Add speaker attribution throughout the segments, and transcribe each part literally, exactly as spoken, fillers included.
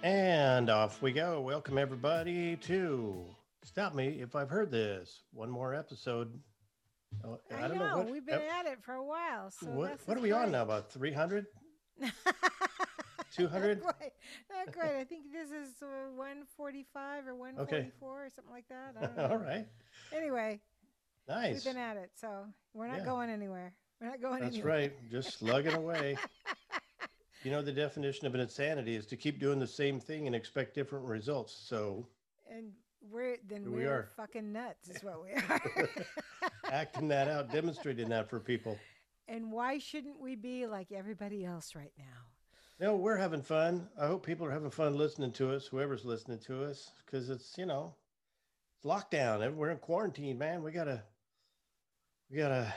Speaker 1: And off we go. Welcome everybody to Stop Me If I've Heard This. One more episode. Oh,
Speaker 2: I
Speaker 1: I don't know
Speaker 2: know
Speaker 1: what
Speaker 2: we've been
Speaker 1: ep-
Speaker 2: at it for a while, so
Speaker 1: what
Speaker 2: this
Speaker 1: what
Speaker 2: is
Speaker 1: are we on now?
Speaker 2: great.
Speaker 1: About three hundred, two
Speaker 2: Not
Speaker 1: hundred.
Speaker 2: quite, not quite. I think this is uh, one forty-five or
Speaker 1: Okay.
Speaker 2: one forty-four or something like that. I don't
Speaker 1: All
Speaker 2: know.
Speaker 1: right.
Speaker 2: Anyway, we've
Speaker 1: Nice.
Speaker 2: been at it, so we're not
Speaker 1: Yeah.
Speaker 2: going anywhere. We're not going
Speaker 1: That's
Speaker 2: anywhere.
Speaker 1: right. Just slugging away. You know the definition of an insanity is to keep doing the same thing and expect different results. So
Speaker 2: And we're then
Speaker 1: here we
Speaker 2: we're
Speaker 1: are.
Speaker 2: fucking nuts, is what we are.
Speaker 1: Acting that out, demonstrating that for people.
Speaker 2: And why shouldn't we be like everybody else right now?
Speaker 1: No, we're having fun. I hope people are having fun listening to us, whoever's listening to us, because it's, you know, it's lockdown. We're in quarantine, man. We gotta, we gotta.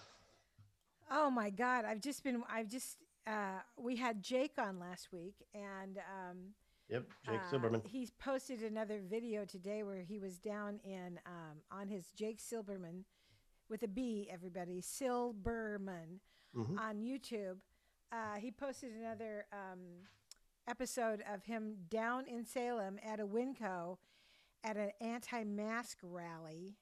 Speaker 2: Oh my God. I've just been, I've just, uh, we had Jake on last week, and um,
Speaker 1: Yep, Jake
Speaker 2: uh,
Speaker 1: Silberman.
Speaker 2: he's posted another video today where he was down in, um, on his Jake Silberman with a B, everybody, Silberman
Speaker 1: Hmm.
Speaker 2: on YouTube. Uh, he posted another um, episode of him down in Salem at a Winco at an anti mask rally.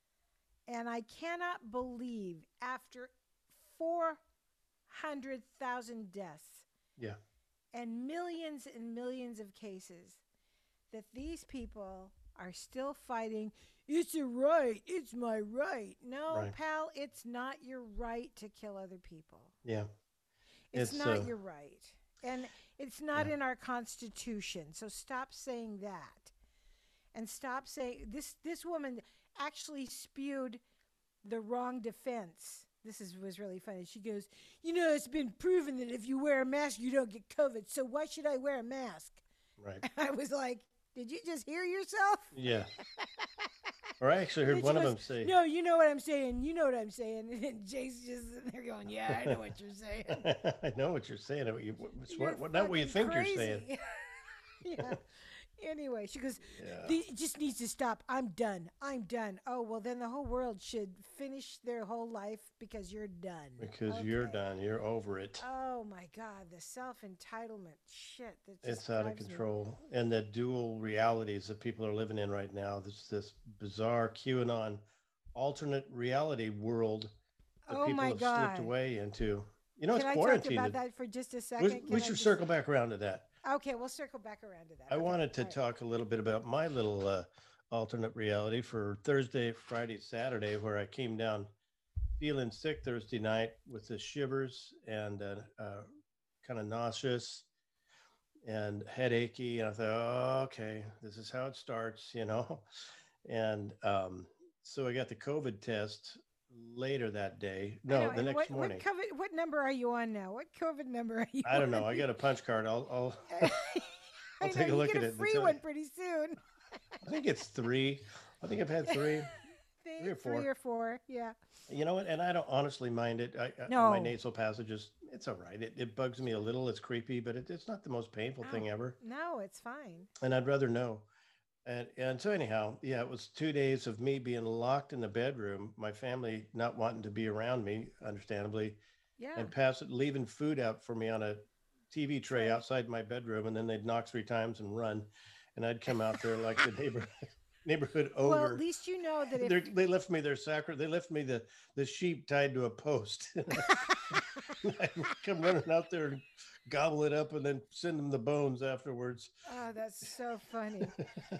Speaker 2: And I cannot believe after four hundred thousand deaths
Speaker 1: Yeah,
Speaker 2: and millions and millions of cases that these people are still fighting. It's a right. It's my right. No,
Speaker 1: right.
Speaker 2: pal, it's not your right to kill other people.
Speaker 1: Yeah,
Speaker 2: It's
Speaker 1: it's uh,
Speaker 2: not your right. And it's not
Speaker 1: yeah,
Speaker 2: in our constitution. So stop saying that. And stop saying this this woman actually spewed the wrong defense. This is was really funny. She goes, "You know, it's been proven that if you wear a mask, you don't get COVID. So why should I wear a mask?"
Speaker 1: right.
Speaker 2: I was like, "Did you just hear yourself?"
Speaker 1: Yeah. Or I actually
Speaker 2: And
Speaker 1: heard
Speaker 2: then she
Speaker 1: one of
Speaker 2: goes,
Speaker 1: them say,
Speaker 2: "No, you know what I'm saying. You know what I'm saying." And Jake's just sitting there going, "Yeah, I know what you're saying.
Speaker 1: "I know what you're saying. You, it's
Speaker 2: You're
Speaker 1: what, what, not what you
Speaker 2: fucking
Speaker 1: think you're saying."
Speaker 2: crazy." Yeah. Anyway, she goes,
Speaker 1: Yeah,
Speaker 2: "The- it just needs to stop. I'm done. I'm done." Oh, well, then the whole world should finish their whole life because you're done.
Speaker 1: because you're
Speaker 2: Okay.
Speaker 1: done. You're over it.
Speaker 2: Oh my God, the self entitlement shit that just
Speaker 1: It's out of
Speaker 2: drives me.
Speaker 1: control. And the dual realities that people are living in right now. This this bizarre QAnon alternate reality world that
Speaker 2: Oh
Speaker 1: people
Speaker 2: my
Speaker 1: have slipped
Speaker 2: God.
Speaker 1: away into. You know, it's
Speaker 2: Can I talk
Speaker 1: quarantine.
Speaker 2: about that for just a
Speaker 1: We,
Speaker 2: second?
Speaker 1: we
Speaker 2: Can I
Speaker 1: should
Speaker 2: just.
Speaker 1: circle back around to that.
Speaker 2: Okay, we'll circle back around to that.
Speaker 1: I
Speaker 2: Okay.
Speaker 1: wanted to
Speaker 2: All right.
Speaker 1: talk a little bit about my little uh, alternate reality for Thursday, Friday, Saturday, where I came down feeling sick Thursday night with the shivers and uh, uh, kind of nauseous and headachy. And I thought, oh, okay, this is how it starts, you know. And um, so I got the COVID test later that day.
Speaker 2: I know.
Speaker 1: No, the
Speaker 2: And what
Speaker 1: next
Speaker 2: what
Speaker 1: morning.
Speaker 2: COVID what number are you on now? What COVID number are you
Speaker 1: I don't know.
Speaker 2: on?
Speaker 1: I got a punch card. I'll I'll I'll
Speaker 2: I know
Speaker 1: take a
Speaker 2: you
Speaker 1: look
Speaker 2: get
Speaker 1: at
Speaker 2: a
Speaker 1: it and
Speaker 2: free
Speaker 1: tell you.
Speaker 2: one pretty soon.
Speaker 1: I think it's three. I think I've had three, three or
Speaker 2: Three
Speaker 1: four.
Speaker 2: or four, yeah.
Speaker 1: You know what? And I don't honestly mind it. I, I, my
Speaker 2: No.
Speaker 1: nasal passages, it's all right. It, it bugs me a little. It's creepy, but it, it's not the most painful
Speaker 2: Oh,
Speaker 1: thing ever.
Speaker 2: no, it's fine.
Speaker 1: And I'd rather know. And and so anyhow, yeah, it was two days of me being locked in the bedroom, my family not wanting to be around me, understandably,
Speaker 2: Yeah.
Speaker 1: and pass leaving food out for me on a T V tray
Speaker 2: Trey.
Speaker 1: outside my bedroom, and then they'd knock three times and run, and I'd come out there like the neighbor neighborhood
Speaker 2: Well, at
Speaker 1: ogre.
Speaker 2: least you know that if
Speaker 1: They're, they left me their sacre. They left me the the sheep tied to a post. I'd come running out there and gobble it up, and then send them the bones afterwards.
Speaker 2: Oh, that's so funny.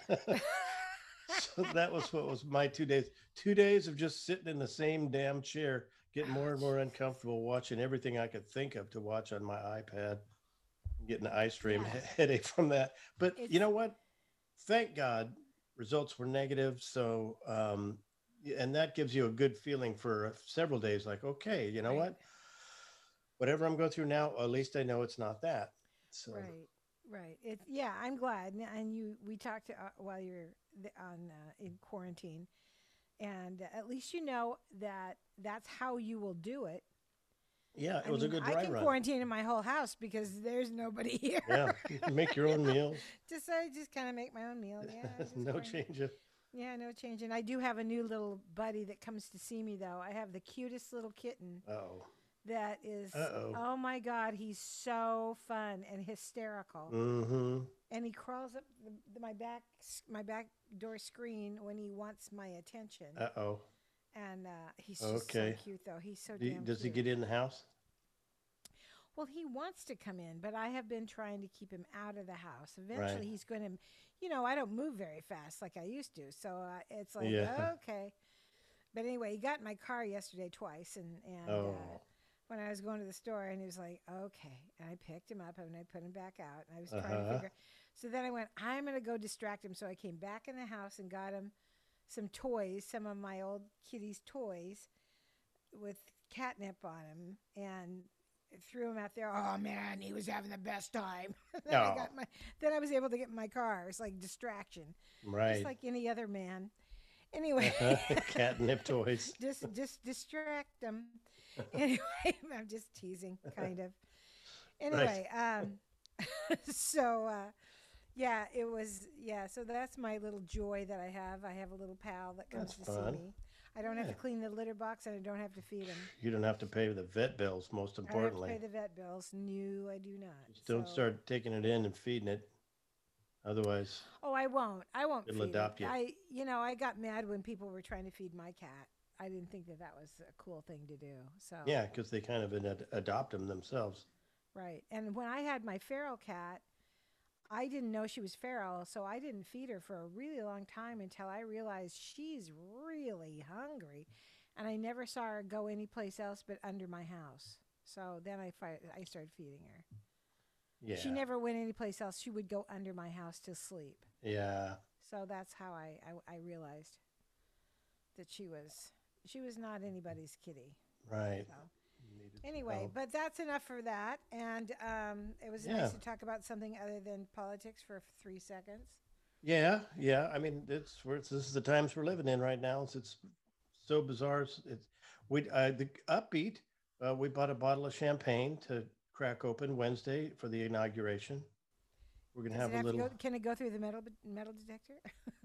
Speaker 1: So that was what was my two days. Two days of just sitting in the same damn chair, getting more and
Speaker 2: Ouch.
Speaker 1: more uncomfortable, watching everything I could think of to watch on my iPad, getting an eye stream
Speaker 2: Yes.
Speaker 1: headache from that. But you
Speaker 2: It's
Speaker 1: know what? Thank God, results were negative. So, um, and that gives you a good feeling for several days. Like, okay, you know
Speaker 2: right.
Speaker 1: what? Whatever I'm going through now, at least I know it's not that. So,
Speaker 2: Right. Right. It's yeah, I'm glad. N- And you we talked uh, while you're th- on uh, in quarantine, and at least you know that that's how you will do it.
Speaker 1: yeah, it
Speaker 2: I
Speaker 1: was a
Speaker 2: mean,
Speaker 1: good
Speaker 2: I
Speaker 1: dry
Speaker 2: can
Speaker 1: run.
Speaker 2: quarantine in my whole house because there's nobody here.
Speaker 1: Yeah, you can make your
Speaker 2: You
Speaker 1: own
Speaker 2: know,
Speaker 1: meals.
Speaker 2: just I just kind of make my own meal. Yeah, I just
Speaker 1: No
Speaker 2: quarantine.
Speaker 1: change of.
Speaker 2: Yeah, no change. And I do have a new little buddy that comes to see me though. I have the cutest little kitten
Speaker 1: Oh,
Speaker 2: that is,
Speaker 1: Uh-oh.
Speaker 2: oh my God, he's so fun and hysterical.
Speaker 1: Mm-hmm.
Speaker 2: And he crawls up the, the, my back my back door screen when he wants my attention.
Speaker 1: Uh-oh.
Speaker 2: And uh, he's just
Speaker 1: Okay.
Speaker 2: so cute, though. He's so
Speaker 1: Do,
Speaker 2: damn
Speaker 1: does he
Speaker 2: cute.
Speaker 1: get in the house?
Speaker 2: Well, he wants to come in, but I have been trying to keep him out of the house. Eventually,
Speaker 1: Right.
Speaker 2: he's going to, you know, I don't move very fast like I used to. So uh, it's like,
Speaker 1: Yeah.
Speaker 2: okay. But anyway, he got in my car yesterday twice. And, and
Speaker 1: Oh.
Speaker 2: uh, when I was going to the store, and he was like, okay. And I picked him up and I put him back out. And I was trying to
Speaker 1: Uh-huh.
Speaker 2: figure. So then I went, I'm going to go distract him. So I came back in the house and got him some toys, some of my old kitty's toys with catnip on him. And threw him out there. Oh man, he was having the best time. then I
Speaker 1: Oh.
Speaker 2: got my. Then I was able to get in my car. It's like distraction,
Speaker 1: Right.
Speaker 2: just like any other man. Anyway,
Speaker 1: Uh-huh. Catnip toys.
Speaker 2: just just distract them. Anyway, I'm just teasing, kind of. Anyway, um, so uh, yeah, it was yeah. So that's my little joy that I have. I have a little pal that comes
Speaker 1: That's
Speaker 2: to
Speaker 1: fun.
Speaker 2: see me. I don't have to
Speaker 1: Yeah.
Speaker 2: clean the litter box, and I don't have to feed him.
Speaker 1: You don't have to pay the vet bills, most
Speaker 2: I don't have
Speaker 1: importantly.
Speaker 2: to pay the vet bills. No, I do not.
Speaker 1: Just don't
Speaker 2: So-
Speaker 1: start taking it in and feeding it. Otherwise,
Speaker 2: Oh, I won't. I won't
Speaker 1: It'll
Speaker 2: feed
Speaker 1: adopt
Speaker 2: it.
Speaker 1: you.
Speaker 2: I, you know, I got mad when people were trying to feed my cat. I didn't think that that was a cool thing to do. So
Speaker 1: yeah, because they kind of ad- adopt them themselves.
Speaker 2: right. And when I had my feral cat, I didn't know she was feral, so I didn't feed her for a really long time until I realized she's really hungry, and I never saw her go anyplace else but under my house. So then I fi- I started feeding her.
Speaker 1: Yeah.
Speaker 2: She never went anyplace else. She would go under my house to sleep.
Speaker 1: Yeah.
Speaker 2: So that's how I, I, I realized that she was she was not anybody's kitty.
Speaker 1: Right.
Speaker 2: So
Speaker 1: Needed some
Speaker 2: anyway,
Speaker 1: help.
Speaker 2: but that's enough for that. And um, it was
Speaker 1: Yeah.
Speaker 2: nice to talk about something other than politics for three seconds.
Speaker 1: Yeah, yeah. I mean, it's we're, this is the times we're living in right now. It's, it's so bizarre. It's, it's we uh, the upbeat. Uh, we bought a bottle of champagne to crack open Wednesday for the inauguration. We're gonna
Speaker 2: Does
Speaker 1: have
Speaker 2: it
Speaker 1: a
Speaker 2: have to
Speaker 1: little.
Speaker 2: go, can it go through the metal metal detector?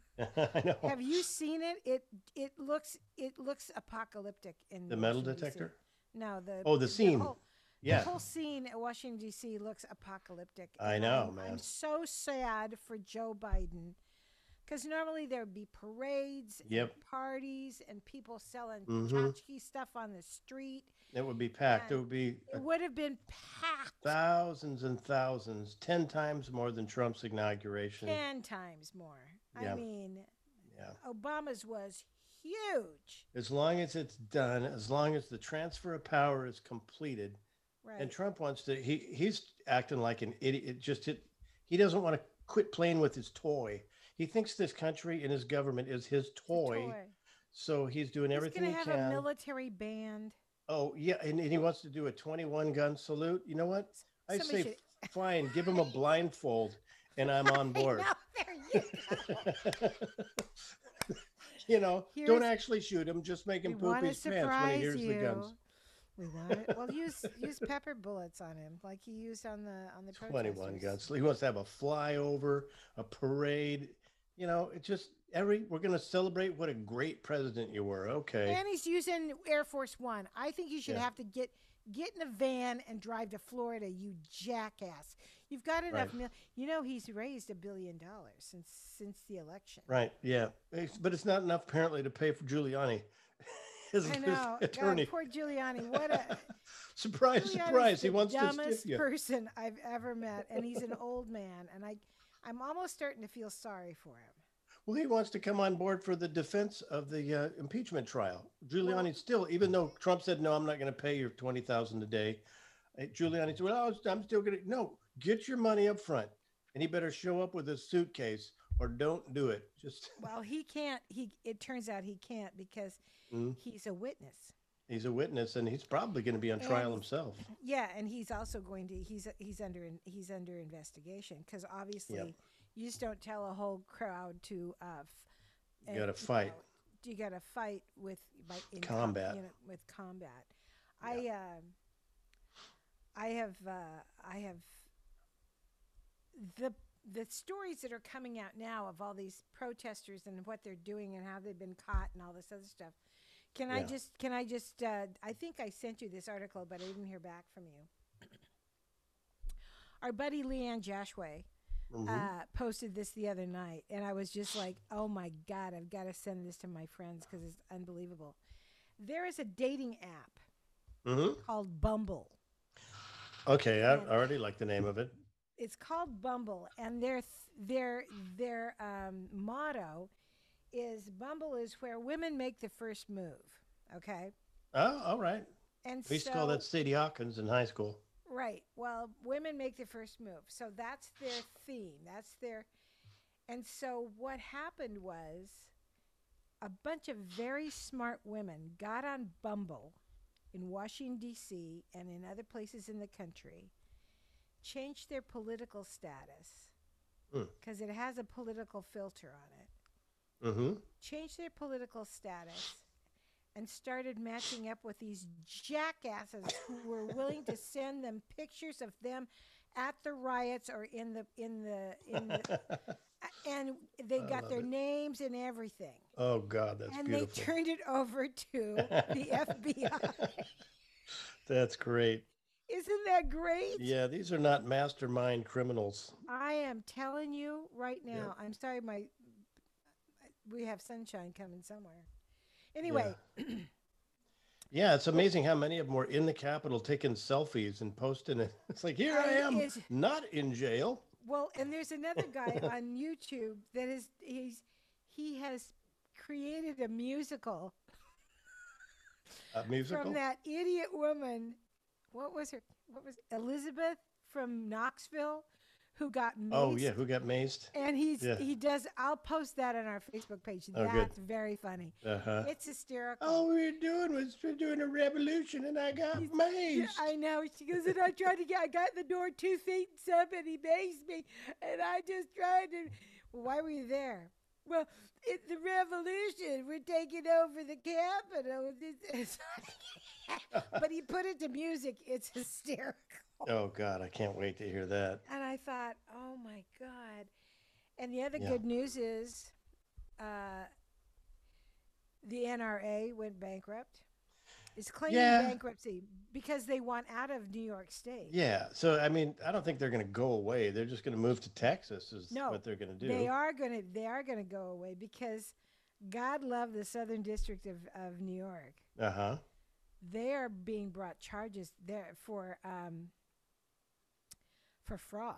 Speaker 1: I know.
Speaker 2: Have you seen it? It it looks it looks apocalyptic in
Speaker 1: The metal
Speaker 2: Washington, D C.
Speaker 1: detector?
Speaker 2: No, the
Speaker 1: Oh, the scene.
Speaker 2: whole,
Speaker 1: Yeah.
Speaker 2: The whole scene at Washington, D C looks apocalyptic.
Speaker 1: I
Speaker 2: and
Speaker 1: know,
Speaker 2: I'm,
Speaker 1: man.
Speaker 2: I'm so sad for Joe Biden because normally there would be parades
Speaker 1: Yep.
Speaker 2: and parties and people selling
Speaker 1: Mhm.
Speaker 2: tchotchke stuff on the street.
Speaker 1: It would be packed. It
Speaker 2: And
Speaker 1: would be
Speaker 2: It would have been packed
Speaker 1: thousands and thousands, ten times more than Trump's inauguration.
Speaker 2: ten times more.
Speaker 1: Yeah.
Speaker 2: I mean,
Speaker 1: Yeah.
Speaker 2: Obama's was huge.
Speaker 1: As long as it's done, as long as the transfer of power is completed,
Speaker 2: Right.
Speaker 1: and Trump wants to, he he's acting like an idiot. It just it, he doesn't want to quit playing with his toy. He thinks this country and his government is his
Speaker 2: The
Speaker 1: toy, so he's doing
Speaker 2: He's
Speaker 1: everything
Speaker 2: going
Speaker 1: he
Speaker 2: to have
Speaker 1: can.
Speaker 2: a military band.
Speaker 1: Oh yeah, and, and he wants to do a twenty-one gun salute. You know what? I
Speaker 2: Somebody
Speaker 1: say
Speaker 2: should-
Speaker 1: fine, give him a blindfold, and I'm on board.
Speaker 2: No, there you go.
Speaker 1: You know,
Speaker 2: Here's-
Speaker 1: don't actually shoot him. Just make him
Speaker 2: We
Speaker 1: poop
Speaker 2: want to
Speaker 1: his pants when he
Speaker 2: surprise
Speaker 1: hears
Speaker 2: you.
Speaker 1: the guns.
Speaker 2: We want it. Well, use use pepper bullets on him, like he used on the on the
Speaker 1: twenty-one
Speaker 2: protesters.
Speaker 1: guns. He wants to have a flyover, a parade. You know, it just every we're going to celebrate what a great president you were. Okay.
Speaker 2: And he's using Air Force One. I think you should
Speaker 1: Yeah.
Speaker 2: have to get get in a van and drive to Florida. You jackass! You've got enough.
Speaker 1: Right.
Speaker 2: Mil- you know he's raised a billion dollars since since the election.
Speaker 1: Right. Yeah. It's- But it's not enough apparently to pay for Giuliani. His,
Speaker 2: I
Speaker 1: his
Speaker 2: know.
Speaker 1: attorney.
Speaker 2: God, poor Giuliani. What a
Speaker 1: surprise,
Speaker 2: Giuliani's
Speaker 1: surprise. He
Speaker 2: the
Speaker 1: wants to
Speaker 2: dumbest
Speaker 1: stiff you.
Speaker 2: person I've ever met, and he's an old man, and I, I'm almost starting to feel sorry for him.
Speaker 1: Well, he wants to come on board for the defense of the uh, impeachment trial. Giuliani
Speaker 2: Well-
Speaker 1: still, even though Trump said, no, I'm not going to pay your twenty thousand dollars a day. uh, Giuliani said, well, I'm still going to, no, get your money up front. And he better show up with a suitcase or don't do it. Just,
Speaker 2: Well, he can't. He it turns out he can't because
Speaker 1: Mm.
Speaker 2: he's a witness.
Speaker 1: he's a witness and he's probably going to be on trial
Speaker 2: And-
Speaker 1: himself.
Speaker 2: Yeah, and he's also going to. He's he's under he's under investigation because obviously
Speaker 1: Yep.
Speaker 2: you just don't tell a whole crowd to. Uh, f-
Speaker 1: You
Speaker 2: uh,
Speaker 1: gotta fight.
Speaker 2: know, you got to fight with by in com-
Speaker 1: Combat.
Speaker 2: you know, with combat. I um I have uh, I have the the stories that are coming out now of all these protesters and what they're doing and how they've been caught and all this other stuff Can I
Speaker 1: Yeah.
Speaker 2: just, can I just, uh, I think I sent you this article, but I didn't hear back from you. Our buddy Leanne Joshua
Speaker 1: Hmm.
Speaker 2: uh, posted this the other night, and I was just like, oh my God, I've got to send this to my friends because it's unbelievable. There is a dating app
Speaker 1: Hmm.
Speaker 2: called Bumble,
Speaker 1: Okay, I
Speaker 2: and
Speaker 1: already like the name of it.
Speaker 2: it's called Bumble, and their th- their their um, motto is Bumble is where women make the first move. Okay,
Speaker 1: Oh, all right.
Speaker 2: and
Speaker 1: We used to call that
Speaker 2: so
Speaker 1: Sadie Hawkins in high school.
Speaker 2: right, well, women make the first move, so that's their theme. That's their, and so what happened was a bunch of very smart women got on Bumble in Washington D C and in other places in the country, changed their political status
Speaker 1: Mm.
Speaker 2: because it has a political filter on it.
Speaker 1: Mm-hmm.
Speaker 2: Changed their political status and started matching up with these jackasses who were willing to send them pictures of them at the riots or in the in the in the and they
Speaker 1: I
Speaker 2: got
Speaker 1: love
Speaker 2: their
Speaker 1: it.
Speaker 2: names and everything.
Speaker 1: Oh God, that's
Speaker 2: And they
Speaker 1: beautiful.
Speaker 2: turned it over to the F B I.
Speaker 1: That's great.
Speaker 2: Isn't that great?
Speaker 1: Yeah, these are not mastermind criminals.
Speaker 2: I am telling you right
Speaker 1: Yep.
Speaker 2: now. I'm sorry, my we have sunshine coming somewhere.
Speaker 1: Yeah.
Speaker 2: Anyway,
Speaker 1: Yeah, it's amazing how many of them were in the Capitol taking selfies and posting it. It's like, here I
Speaker 2: I
Speaker 1: am,
Speaker 2: is
Speaker 1: not in jail.
Speaker 2: well, and there's another guy on YouTube that is he's he has created a musical
Speaker 1: A
Speaker 2: from
Speaker 1: musical?
Speaker 2: that idiot woman. What was her? What was Elizabeth from Knoxville, who got
Speaker 1: Oh, yeah,
Speaker 2: maced?
Speaker 1: who got maced?
Speaker 2: And he's
Speaker 1: Yeah.
Speaker 2: he does. I'll post that on our Facebook page.
Speaker 1: Oh, good.
Speaker 2: That's very funny.
Speaker 1: Uh-huh.
Speaker 2: It's hysterical.
Speaker 1: All we were doing was we're doing a revolution and I got
Speaker 2: He's- Yeah,
Speaker 1: maced.
Speaker 2: I know. She goes, and I tried to get, I got in the door two feet and something, and he maced me, and I just tried to. Well, why were you there? Well, it's the revolution. We're taking over the Capitol. It's- but he put it to music. It's hysterical.
Speaker 1: Oh God, I can't wait to hear that.
Speaker 2: And I thought, oh my God. And the other
Speaker 1: Yeah.
Speaker 2: good news is uh, the N R A went bankrupt. It's claiming
Speaker 1: Yeah.
Speaker 2: bankruptcy because they want out of New York State.
Speaker 1: Yeah. So I mean, I don't think they're going to go away. They're just going to move to Texas is
Speaker 2: No,
Speaker 1: what they're going to do.
Speaker 2: They are gonna they are gonna go away because God love the Southern District of, of New York.
Speaker 1: Uh-huh.
Speaker 2: They are being brought charges there for um, for fraud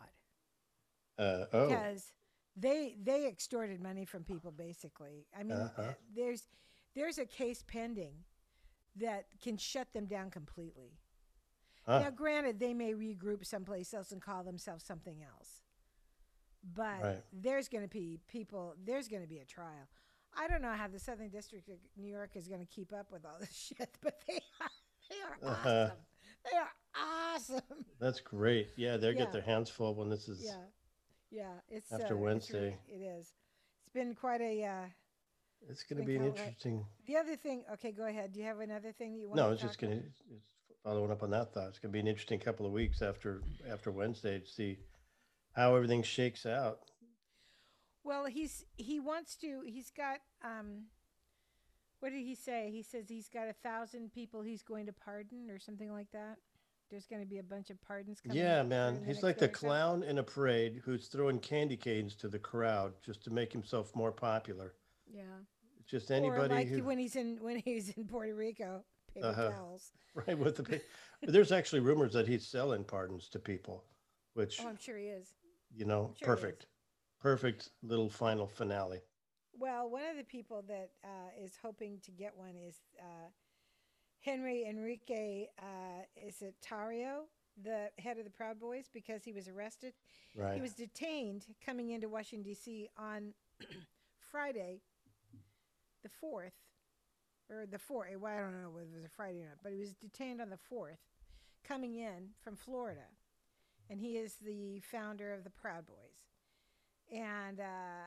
Speaker 1: Uh oh.
Speaker 2: because they they extorted money from people basically. I mean,
Speaker 1: Uh-huh.
Speaker 2: uh, there's there's a case pending that can shut them down completely.
Speaker 1: Huh.
Speaker 2: Now, granted, they may regroup someplace else and call themselves something else, but
Speaker 1: Right.
Speaker 2: there's going to be people. There's going to be a trial. I don't know how the Southern District of New York is going to keep up with all this shit, but they are they are
Speaker 1: Uh-huh.
Speaker 2: awesome. They are awesome.
Speaker 1: That's great. Yeah, they'll
Speaker 2: Yeah.
Speaker 1: get their hands full when this is
Speaker 2: Yeah, yeah. It's
Speaker 1: after
Speaker 2: uh, it's
Speaker 1: Wednesday.
Speaker 2: really- it is. It's been quite a. Uh,
Speaker 1: It's going to
Speaker 2: been
Speaker 1: be an
Speaker 2: kinda like-
Speaker 1: interesting.
Speaker 2: the other thing. Okay, go ahead. Do you have another thing that you want?
Speaker 1: No,
Speaker 2: to
Speaker 1: it's just
Speaker 2: talk
Speaker 1: going to following up on that thought. It's going to be an interesting couple of weeks after after Wednesday to see how everything shakes out.
Speaker 2: Well, he's he wants to. He's got. Um, what did he say? He says he's got a thousand people he's going to pardon or something like that. There's going to be a bunch of pardons coming.
Speaker 1: Yeah,
Speaker 2: up
Speaker 1: man.
Speaker 2: during
Speaker 1: He's
Speaker 2: next
Speaker 1: like the
Speaker 2: week or so.
Speaker 1: clown in a parade who's throwing candy canes to the crowd just to make himself more popular.
Speaker 2: Yeah.
Speaker 1: It's just
Speaker 2: Or
Speaker 1: anybody
Speaker 2: like
Speaker 1: who
Speaker 2: when he's in when he's in Puerto Rico, paper
Speaker 1: Uh-huh.
Speaker 2: towels.
Speaker 1: right with the pa- but there's actually rumors that he's selling pardons to people, which
Speaker 2: Oh, I'm sure he is.
Speaker 1: you know,
Speaker 2: sure he is.
Speaker 1: perfect. Perfect little final finale.
Speaker 2: Well, one of the people that uh, is hoping to get one is uh, Henry Enrique. Uh, is it Tario, the head of the Proud Boys, because he was arrested.
Speaker 1: Right.
Speaker 2: He was detained coming into Washington, D C on Friday, the fourth, or the fourth. Well, I don't know whether it was a Friday or not, but he was detained on the fourth, coming in from Florida. And he is the founder of the Proud Boys. And uh,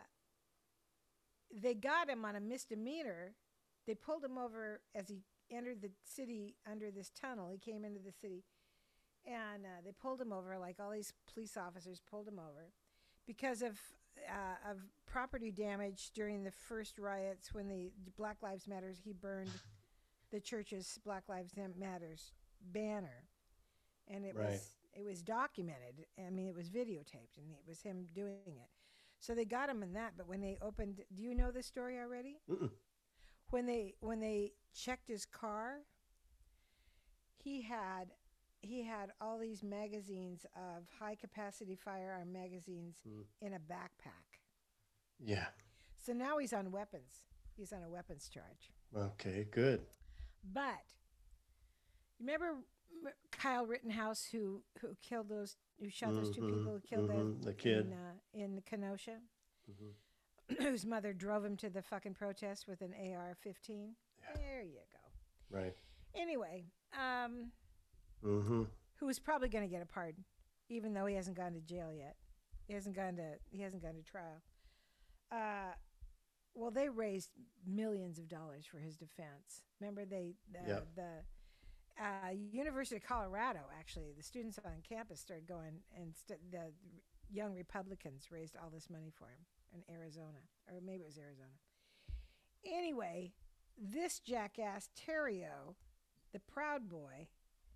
Speaker 2: they got him on a misdemeanor. They pulled him over as he entered the city under this tunnel. He came into the city. And uh, they pulled him over, like all these police officers pulled him over, because of uh, of property damage during the first riots when the Black Lives Matters. He burned the church's Black Lives Matters banner, and it
Speaker 1: Right.
Speaker 2: was it was documented. I mean, it was videotaped, and it was him doing it. So they got him in that. But when they opened, do you know this story already?
Speaker 1: Mm-mm.
Speaker 2: When they when they checked his car, he had he had all these magazines of high capacity firearm magazines
Speaker 1: Mm.
Speaker 2: in a backpack.
Speaker 1: Yeah.
Speaker 2: So now he's on weapons. He's on a weapons charge.
Speaker 1: Okay, good.
Speaker 2: But you remember M- Kyle Rittenhouse, who who killed those, who shot those two
Speaker 1: Mhm,
Speaker 2: people, who killed
Speaker 1: mhm,
Speaker 2: the,
Speaker 1: the kid.
Speaker 2: in, uh, in Kenosha,
Speaker 1: Mhm.
Speaker 2: whose mother drove him to the fucking protest with an A R fifteen.
Speaker 1: Yeah.
Speaker 2: There you go.
Speaker 1: Right.
Speaker 2: Anyway, um,
Speaker 1: Mm-hmm.
Speaker 2: who is probably going to get a pardon, even though he hasn't gone to jail yet. He hasn't gone to he hasn't gone to trial. Uh, well, they raised millions of dollars for his defense. Remember, they the,
Speaker 1: Yeah.
Speaker 2: the uh, University of Colorado, actually, the students on campus started going, and st- the young Republicans raised all this money for him in Arizona, or maybe it was Arizona. Anyway, this jackass Terrio, the Proud Boy,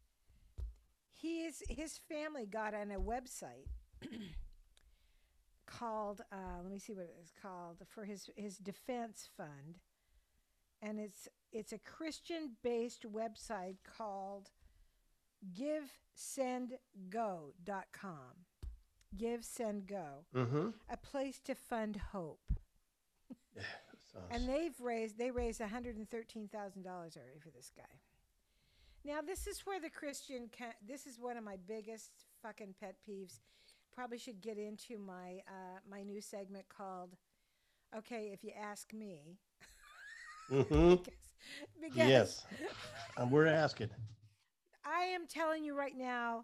Speaker 2: he's his family got on a website called uh, let me see what it is called, for his his defense fund, and it's it's a Christian based website called give send go dot com. Give Send Go,
Speaker 1: Mm-hmm.
Speaker 2: a place to fund hope.
Speaker 1: Yeah. Sounds...
Speaker 2: And they've raised they raised one hundred thirteen thousand dollars already for this guy. Now this is where the Christian ca- this is one of my biggest fucking pet peeves. Probably should get into my uh, my new segment called "Okay, If You Ask Me."
Speaker 1: Mm-hmm.
Speaker 2: because, because
Speaker 1: Yes. And we're asking.
Speaker 2: I am telling you right now,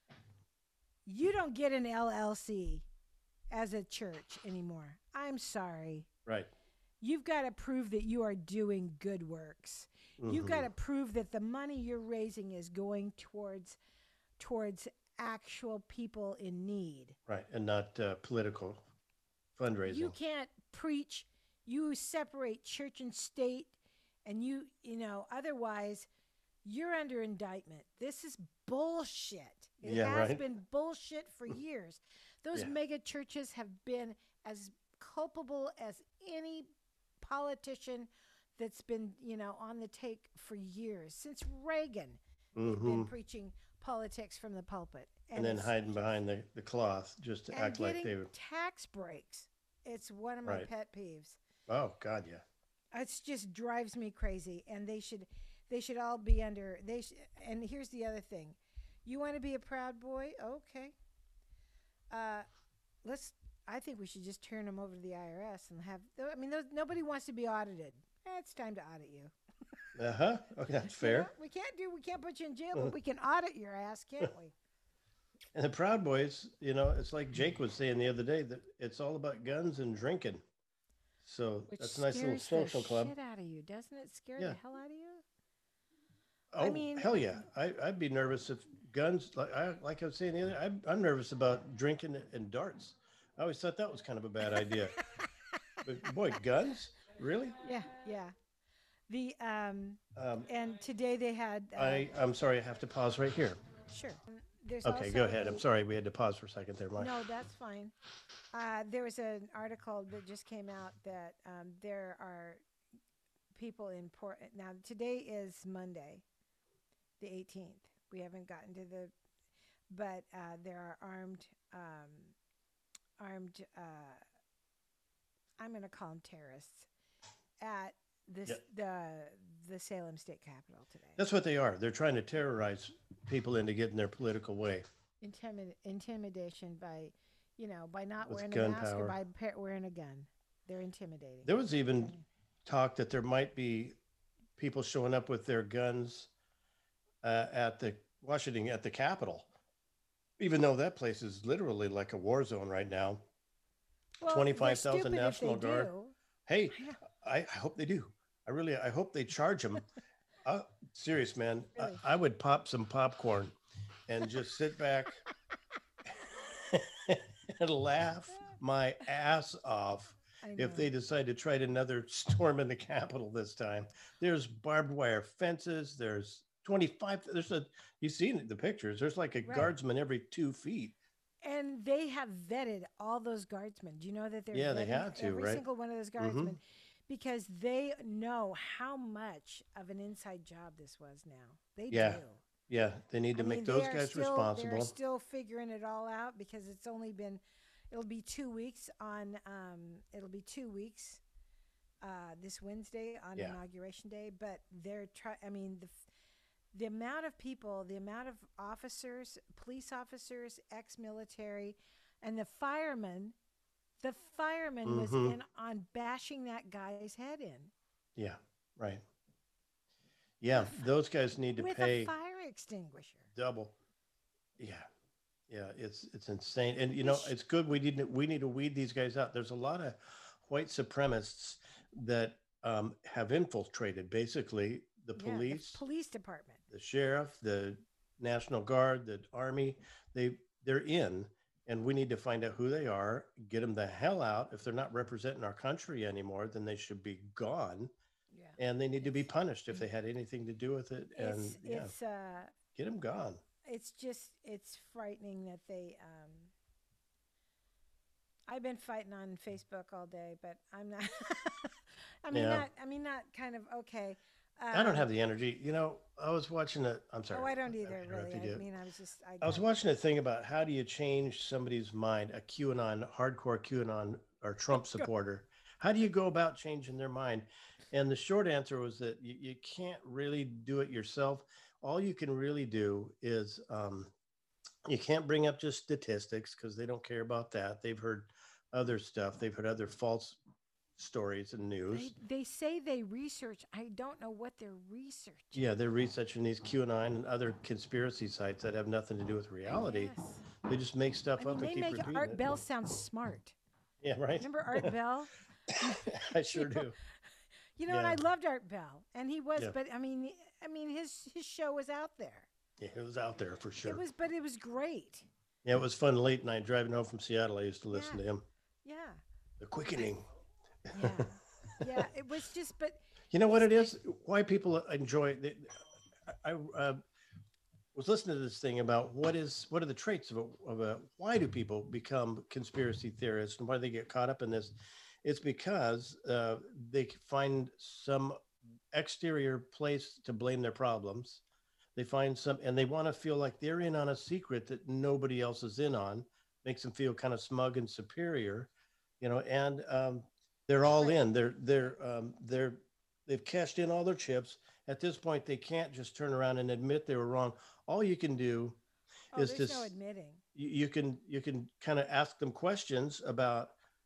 Speaker 2: you don't get an L L C as a church anymore. I'm sorry.
Speaker 1: Right.
Speaker 2: You've got to prove that you are doing good works.
Speaker 1: Mm-hmm.
Speaker 2: You've got to prove that the money you're raising is going towards towards actual people in need.
Speaker 1: Right. And not uh, political fundraising.
Speaker 2: You can't preach. You separate church and state, and you you know otherwise you're under indictment. This is bullshit. It
Speaker 1: Yeah,
Speaker 2: has
Speaker 1: right.
Speaker 2: been bullshit for years. Those
Speaker 1: Yeah.
Speaker 2: mega churches have been as culpable as any politician that's been, you know, on the take for years. Since Reagan, they've
Speaker 1: Mm-hmm.
Speaker 2: been preaching politics from the pulpit.
Speaker 1: And then
Speaker 2: it's-
Speaker 1: hiding behind the, the cloth just to
Speaker 2: and
Speaker 1: act like
Speaker 2: getting
Speaker 1: they were.
Speaker 2: tax breaks. It's one of my
Speaker 1: Right.
Speaker 2: pet peeves.
Speaker 1: Oh, God, yeah.
Speaker 2: It just drives me crazy, and they should they should all be under they sh- and here's the other thing. You want to be a proud boy? Okay. Uh let's I think we should just turn them over to the I R S and have I mean those, nobody wants to be audited. Eh, it's time to audit you.
Speaker 1: Uh-huh. Okay, that's
Speaker 2: You know,
Speaker 1: fair.
Speaker 2: we can't do we can't put you in jail, but we can audit your ass, can't we?
Speaker 1: And the Proud Boys, you know, it's like Jake was saying the other day that it's all about guns and drinking. So
Speaker 2: Which
Speaker 1: that's a nice little
Speaker 2: scares
Speaker 1: social
Speaker 2: the
Speaker 1: club.
Speaker 2: shit out of you, doesn't it? Scare
Speaker 1: Yeah.
Speaker 2: the hell out of you?
Speaker 1: Oh,
Speaker 2: I mean-
Speaker 1: hell yeah. I, I'd be nervous if guns, like I, like I was saying the other, I'm, I'm nervous about drinking and darts. I always thought that was kind of a bad idea. But boy, guns? Really?
Speaker 2: Yeah, yeah. The um
Speaker 1: Um,
Speaker 2: and today they had uh,
Speaker 1: I, I'm sorry, I have to pause right here.
Speaker 2: sure. There's
Speaker 1: Okay,
Speaker 2: also
Speaker 1: go ahead. I'm
Speaker 2: a-
Speaker 1: sorry, we had to pause for a second there, Mike.
Speaker 2: No, that's fine. Uh, there was an article that just came out that um, there are people in Port. Now today is Monday, the eighteenth. We haven't gotten to the, but uh, there are armed, um, armed. Uh, I'm going to call them terrorists at this
Speaker 1: Yep.
Speaker 2: the the Salem State Capitol today.
Speaker 1: That's what they are. They're trying to terrorize people into getting their political way.
Speaker 2: Intimid- intimidation by, you know, by not
Speaker 1: With
Speaker 2: wearing a
Speaker 1: gun
Speaker 2: mask
Speaker 1: power.
Speaker 2: or by pa- wearing a gun. They're intimidating.
Speaker 1: There was even talk that there might be people showing up with their guns uh, at the Washington, at the Capitol, even though that place is literally like a war zone right now.
Speaker 2: Well, they're
Speaker 1: twenty-five thousand
Speaker 2: stupid if
Speaker 1: National
Speaker 2: they
Speaker 1: Guard.
Speaker 2: do.
Speaker 1: Hey,
Speaker 2: Yeah.
Speaker 1: I, I hope they do. I really, I hope they charge them. uh, serious, man.
Speaker 2: Really?
Speaker 1: I, I would pop some popcorn and just sit back and laugh my ass off
Speaker 2: I
Speaker 1: if
Speaker 2: know.
Speaker 1: they decide to try another storm in the Capitol this time. There's barbed wire fences. There's twenty-five. There's a, you've seen the pictures. There's like a
Speaker 2: Right.
Speaker 1: guardsman every two feet.
Speaker 2: And they have vetted all those guardsmen. Do you know that they're
Speaker 1: Yeah, they
Speaker 2: vetting
Speaker 1: had to,
Speaker 2: every
Speaker 1: right?
Speaker 2: single one of those
Speaker 1: Mm-hmm.
Speaker 2: guardsmen because they know how much of an inside job this was now. They do.
Speaker 1: Yeah. Yeah. They need
Speaker 2: I
Speaker 1: to make
Speaker 2: mean, they
Speaker 1: those
Speaker 2: are
Speaker 1: guys
Speaker 2: still they're
Speaker 1: responsible.
Speaker 2: still figuring it all out because it's only been it'll be two weeks on um it'll be two weeks uh this Wednesday on
Speaker 1: Yeah.
Speaker 2: inauguration day, but they're try I mean the f- the amount of people, the amount of officers, police officers, ex-military, and the firemen, the fireman was
Speaker 1: Mm-hmm.
Speaker 2: in on bashing that guy's head in.
Speaker 1: Yeah. Right.
Speaker 2: The
Speaker 1: Yeah.
Speaker 2: f-
Speaker 1: Those guys need to
Speaker 2: with a
Speaker 1: pay
Speaker 2: fire extinguisher.
Speaker 1: double. Yeah. Yeah, it's it's insane, and you
Speaker 2: He
Speaker 1: know
Speaker 2: sh-
Speaker 1: it's good. We need to we need to weed these guys out. There's a lot of white supremacists that um, have infiltrated basically the
Speaker 2: yeah, the
Speaker 1: police,
Speaker 2: police department.
Speaker 1: the sheriff, the National Guard, the army. They they're in, and we need to find out who they are, get them the hell out. If they're not representing our country anymore, then they should be gone,
Speaker 2: Yeah.
Speaker 1: and they need to be
Speaker 2: It's
Speaker 1: punished if they had anything to do with it. And
Speaker 2: it's
Speaker 1: yeah,
Speaker 2: it's uh
Speaker 1: get them gone.
Speaker 2: it's just it's frightening that they um I've been fighting on Facebook all day, but I'm not I mean
Speaker 1: Yeah.
Speaker 2: not I mean not kind of okay.
Speaker 1: I don't have
Speaker 2: Um
Speaker 1: the energy. You know, I was watching it. I'm sorry,
Speaker 2: oh, I don't
Speaker 1: I
Speaker 2: either really.
Speaker 1: interrupted
Speaker 2: I
Speaker 1: you.
Speaker 2: mean, I was just I
Speaker 1: I was
Speaker 2: got
Speaker 1: watching a thing about how do you change somebody's mind, a QAnon, hardcore QAnon or Trump supporter. How do you go about changing their mind? And the short answer was that you, you can't really do it yourself. All you can really do is um, you can't bring up just statistics because they don't care about that. They've heard other stuff. They've heard other false stories and
Speaker 2: they
Speaker 1: news.
Speaker 2: they say they research. I don't know what they're researching.
Speaker 1: Yeah, they're researching these QAnon and other conspiracy sites that have nothing to do with reality.
Speaker 2: Yes.
Speaker 1: They just make
Speaker 2: I
Speaker 1: stuff
Speaker 2: mean,
Speaker 1: up and
Speaker 2: they
Speaker 1: keep
Speaker 2: make
Speaker 1: repeating
Speaker 2: Art
Speaker 1: it.
Speaker 2: Bell sound smart.
Speaker 1: Yeah, right.
Speaker 2: Remember Art Bell?
Speaker 1: I
Speaker 2: you
Speaker 1: sure
Speaker 2: know,
Speaker 1: do.
Speaker 2: you know, and
Speaker 1: Yeah,
Speaker 2: I loved Art Bell, and he was,
Speaker 1: yeah,
Speaker 2: but I mean, I mean, his his show was out there.
Speaker 1: yeah. It was out there for
Speaker 2: It
Speaker 1: sure.
Speaker 2: was, but it was great.
Speaker 1: Yeah, it was fun late night driving home from Seattle. I used to listen
Speaker 2: Yeah,
Speaker 1: to him.
Speaker 2: yeah,
Speaker 1: The Quickening.
Speaker 2: yeah, yeah. It was just, but
Speaker 1: You know what
Speaker 2: it's
Speaker 1: it
Speaker 2: like,
Speaker 1: is? Why people enjoy it? I uh, was listening to this thing about what is what are the traits of a, of a why do people become conspiracy theorists and why they get caught up in this? It's because uh, they find some exterior place to blame their problems. They find some, and they want to feel like they're in on a secret that nobody else is in on. Makes them feel kind of smug and superior, you know. And um, they're all
Speaker 2: right.
Speaker 1: in. They're they're um, they're they've cashed in all their chips. At this point, they can't just turn around and admit they were wrong. All you can do
Speaker 2: Oh,
Speaker 1: is
Speaker 2: there's no
Speaker 1: this:
Speaker 2: admitting.
Speaker 1: you, you can you can kind of ask them questions about,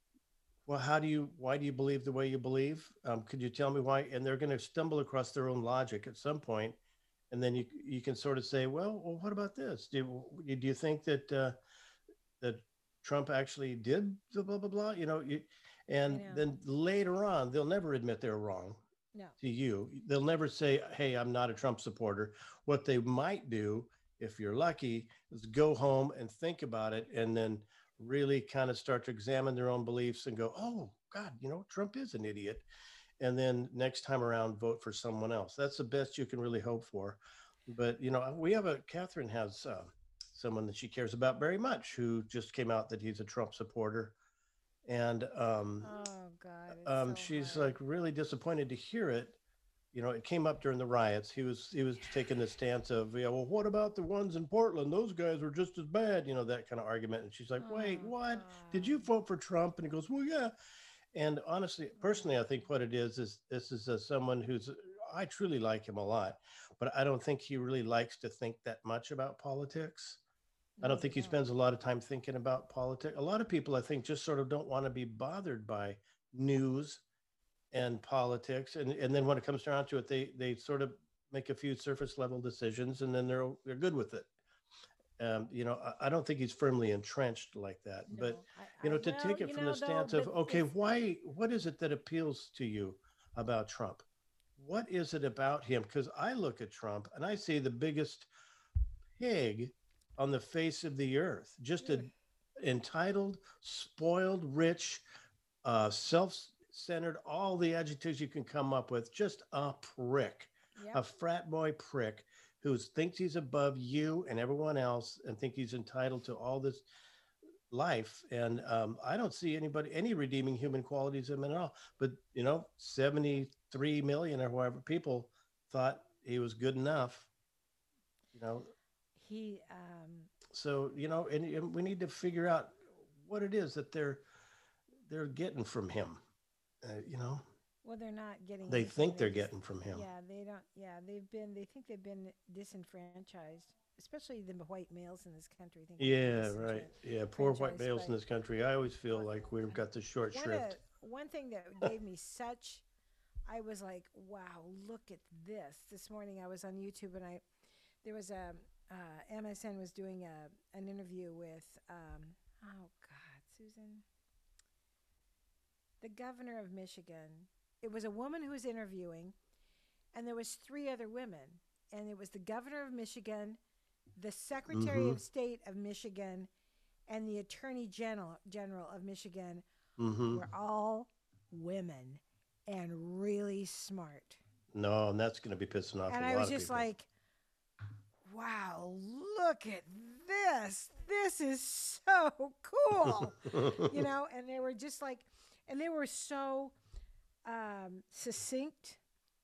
Speaker 1: well, how do you why do you believe the way you believe? Um, could you tell me why? And they're going to stumble across their own logic at some point, and then you you can sort of say, well, well what about this? Do you, do you think that uh, that Trump actually did the blah blah blah? You know, you,
Speaker 2: I
Speaker 1: and
Speaker 2: know.
Speaker 1: then later on, they'll never admit they're wrong
Speaker 2: No.
Speaker 1: to you. They'll never say, hey, I'm not a Trump supporter. What they might do, if you're lucky, is go home and think about it and then really kind of start to examine their own beliefs and go, oh, God, you know, Trump is an idiot. And then next time around, vote for someone else. That's the best you can really hope for. But, you know, we have a, Catherine has uh, someone that she cares about very much who just came out that he's a Trump supporter. And um,
Speaker 2: Oh God, it's
Speaker 1: um,
Speaker 2: so
Speaker 1: she's
Speaker 2: hard.
Speaker 1: like really disappointed to hear it. You know, it came up during the riots. He was he was taking the stance of, yeah, well, what about the ones in Portland? Those guys were just as bad, you know, that kind of argument. And she's like, wait,
Speaker 2: Oh
Speaker 1: what? Did
Speaker 2: God.
Speaker 1: you vote for Trump? And he goes, well, yeah. And honestly, personally, I think what it is is this is uh someone who's I truly like him a lot, but I don't think he really likes to think that much about politics. I
Speaker 2: No,
Speaker 1: don't
Speaker 2: they
Speaker 1: think he
Speaker 2: don't.
Speaker 1: spends a lot of time thinking about politics. A lot of people, I think, just sort of don't want to be bothered by news and politics, and and then when it comes down to it, they they sort of make a few surface level decisions, and then they're they're good with it. Um, you know, I, I don't think he's firmly entrenched like that. But
Speaker 2: No,
Speaker 1: you
Speaker 2: I, I,
Speaker 1: know, to
Speaker 2: well,
Speaker 1: take it
Speaker 2: you
Speaker 1: from the
Speaker 2: know, though,
Speaker 1: stance of,
Speaker 2: but
Speaker 1: okay,
Speaker 2: it's
Speaker 1: why? What is it that appeals to you about Trump? What is it about him? Because I look at Trump and I see the biggest pig on the face of the earth, just
Speaker 2: ugh,
Speaker 1: a entitled, spoiled, rich, uh, self-centered, all the adjectives you can come up with. Just a prick,
Speaker 2: Yep.
Speaker 1: a frat boy prick who thinks he's above you and everyone else, and think he's entitled to all this life. And um, I don't see anybody any redeeming human qualities in him at all. But you know, seventy-three million or whatever people thought he was good enough. You know,
Speaker 2: He, um,
Speaker 1: so you know, and, and we need to figure out what it is that they're they're getting from him. Uh, you know,
Speaker 2: well, they're not getting
Speaker 1: they
Speaker 2: anything.
Speaker 1: think
Speaker 2: They
Speaker 1: they're
Speaker 2: just,
Speaker 1: getting from him.
Speaker 2: yeah, they don't, yeah, they've been, they think they've been disenfranchised, especially the white males in this country think they've been
Speaker 1: Yeah, right. Yeah, poor white
Speaker 2: disenfranchised.
Speaker 1: males
Speaker 2: But
Speaker 1: in this country. I always feel
Speaker 2: one,
Speaker 1: like we've got the short
Speaker 2: one, uh,
Speaker 1: shrift.
Speaker 2: one thing that gave me such, I was like, wow, look at this. This morning I was on YouTube and I, there was a, uh, M S N was doing a, an interview with, um, oh God, Susan, the governor of Michigan. It was a woman who was interviewing, and there was three other women, and it was the governor of Michigan, the Secretary
Speaker 1: Mm-hmm.
Speaker 2: of State of Michigan, and the Attorney General General of Michigan
Speaker 1: Mm-hmm.
Speaker 2: were all women and really smart.
Speaker 1: No, and that's going to be pissing off a
Speaker 2: And I
Speaker 1: lot
Speaker 2: was
Speaker 1: of
Speaker 2: just
Speaker 1: people.
Speaker 2: like, wow, look at this. This is so cool. You know, and they were just like, and they were so um, succinct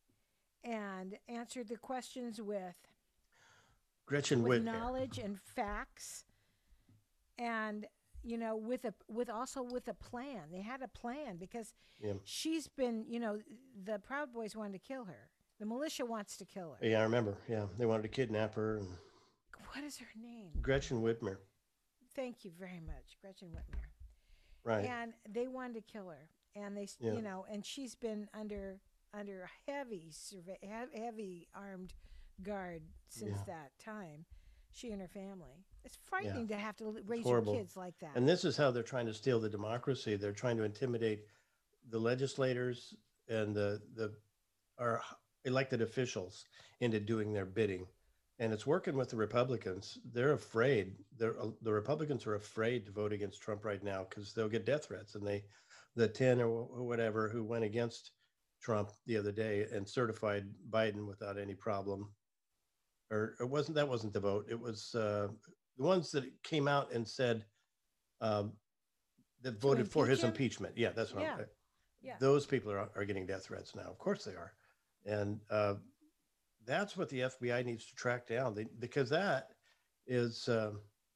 Speaker 2: and answered the questions with
Speaker 1: Gretchen
Speaker 2: with
Speaker 1: Whitmer.
Speaker 2: knowledge and facts, and you know, with a with also with a plan. They had a plan because
Speaker 1: Yeah.
Speaker 2: she's been, you know, the Proud Boys wanted to kill her. The militia wants to kill her.
Speaker 1: Yeah, I remember. Yeah, they wanted to kidnap her. And
Speaker 2: What is her name?
Speaker 1: Gretchen Whitmer.
Speaker 2: Thank you very much, Gretchen Whitmer.
Speaker 1: Right.
Speaker 2: And they wanted to kill her, and they, s-
Speaker 1: Yeah.
Speaker 2: you know, and she's been under under heavy survey, heavy armed guard since
Speaker 1: Yeah.
Speaker 2: that time. She and her family. It's
Speaker 1: Yeah.
Speaker 2: frightening to have to l-
Speaker 1: It's
Speaker 2: raise your
Speaker 1: horrible.
Speaker 2: kids like that.
Speaker 1: And this is how they're trying to steal the democracy. They're trying to intimidate the legislators and the the our elected officials into doing their bidding. And it's working with the Republicans. They're afraid. They're uh, the Republicans are afraid to vote against Trump right now because they'll get death threats. And they, the ten or wh- whatever who went against Trump the other day and certified Biden without any problem, or it wasn't that wasn't the vote. It was uh, the ones that came out and said um, that
Speaker 2: To
Speaker 1: voted for
Speaker 2: impeach
Speaker 1: his
Speaker 2: him?
Speaker 1: impeachment. Yeah, that's what
Speaker 2: Yeah,
Speaker 1: I'm.
Speaker 2: yeah.
Speaker 1: Those people are, are getting death threats now. Of course they are, and uh, that's what the F B I needs to track down. They, because that is um,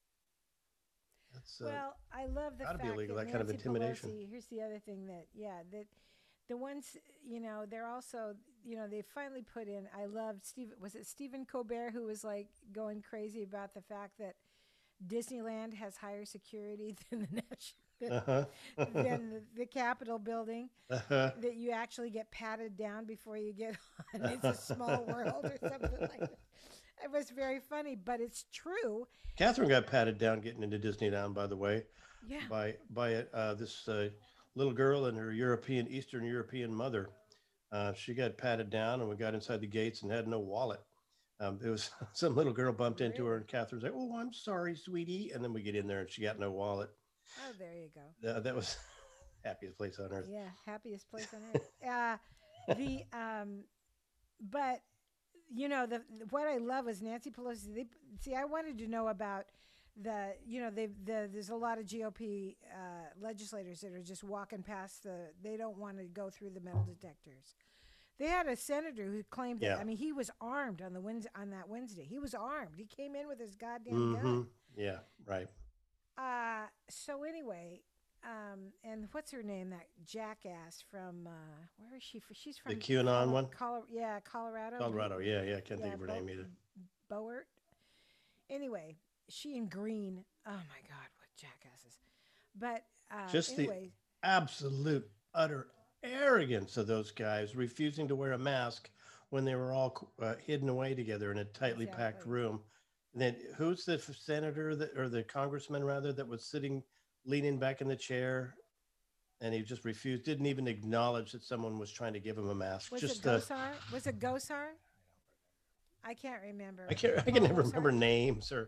Speaker 1: that's uh,
Speaker 2: Well, I love the
Speaker 1: got to
Speaker 2: fact
Speaker 1: be illegal.
Speaker 2: that
Speaker 1: That kind of
Speaker 2: Nancy
Speaker 1: intimidation.
Speaker 2: Pelosi. Here's the other thing that, yeah, that the ones, you know, they're also, you know, they finally put in. I loved Steve. Was it Stephen Colbert who was like going crazy about the fact that Disneyland has higher security than the national,
Speaker 1: Uh-huh.
Speaker 2: than the, the Capitol building?
Speaker 1: Uh-huh.
Speaker 2: That you actually get patted down before you get on. It's a small world or something like that. It was very funny, but it's true.
Speaker 1: Catherine got patted down getting into Disneyland, by the way,
Speaker 2: Yeah.
Speaker 1: by by uh, this uh, little girl and her European, Eastern European mother. Uh, she got patted down, and we got inside the gates and had no wallet. Um, it was some little girl bumped into her,
Speaker 2: Really?
Speaker 1: and Catherine's like, "Oh, I'm sorry, sweetie," and then we get in there, and she got no wallet.
Speaker 2: Oh, there you go.
Speaker 1: Uh, that was happiest place on earth.
Speaker 2: Yeah, happiest place on earth. Uh, the um, but you know the what I love is Nancy Pelosi. They, see, I wanted to know about the you know they the there's a lot of G O P uh, legislators that are just walking past the. They don't want to go through the metal detectors. They had a senator who claimed that.
Speaker 1: Yeah.
Speaker 2: I mean, he was armed on the Wednes on that Wednesday. He was armed. He came in with his goddamn
Speaker 1: Mm-hmm.
Speaker 2: gun.
Speaker 1: Yeah, right.
Speaker 2: Uh, so anyway, um, and what's her name? That jackass from uh, where is she? fr- She's from
Speaker 1: The QAnon one,
Speaker 2: Colo- yeah, Colorado.
Speaker 1: Colorado. Yeah, yeah. I can't
Speaker 2: Yeah,
Speaker 1: think of her
Speaker 2: Bo-
Speaker 1: name either.
Speaker 2: Boert. Anyway, she in green. Oh my God, what jackasses! But uh,
Speaker 1: Just the
Speaker 2: anyway,
Speaker 1: absolute utter arrogance of those guys refusing to wear a mask when they were all uh, hidden away together in a tightly packed
Speaker 2: exactly.
Speaker 1: room. And then who's the f- senator that, or the congressman rather, that was sitting, leaning back in the chair, and he just refused, didn't even acknowledge that someone was trying to give him a mask.
Speaker 2: Was
Speaker 1: Just
Speaker 2: it
Speaker 1: uh,
Speaker 2: Gosar? Was it Gosar? I can't remember.
Speaker 1: I can't, I
Speaker 2: Paul
Speaker 1: can never
Speaker 2: Gosar?
Speaker 1: remember names or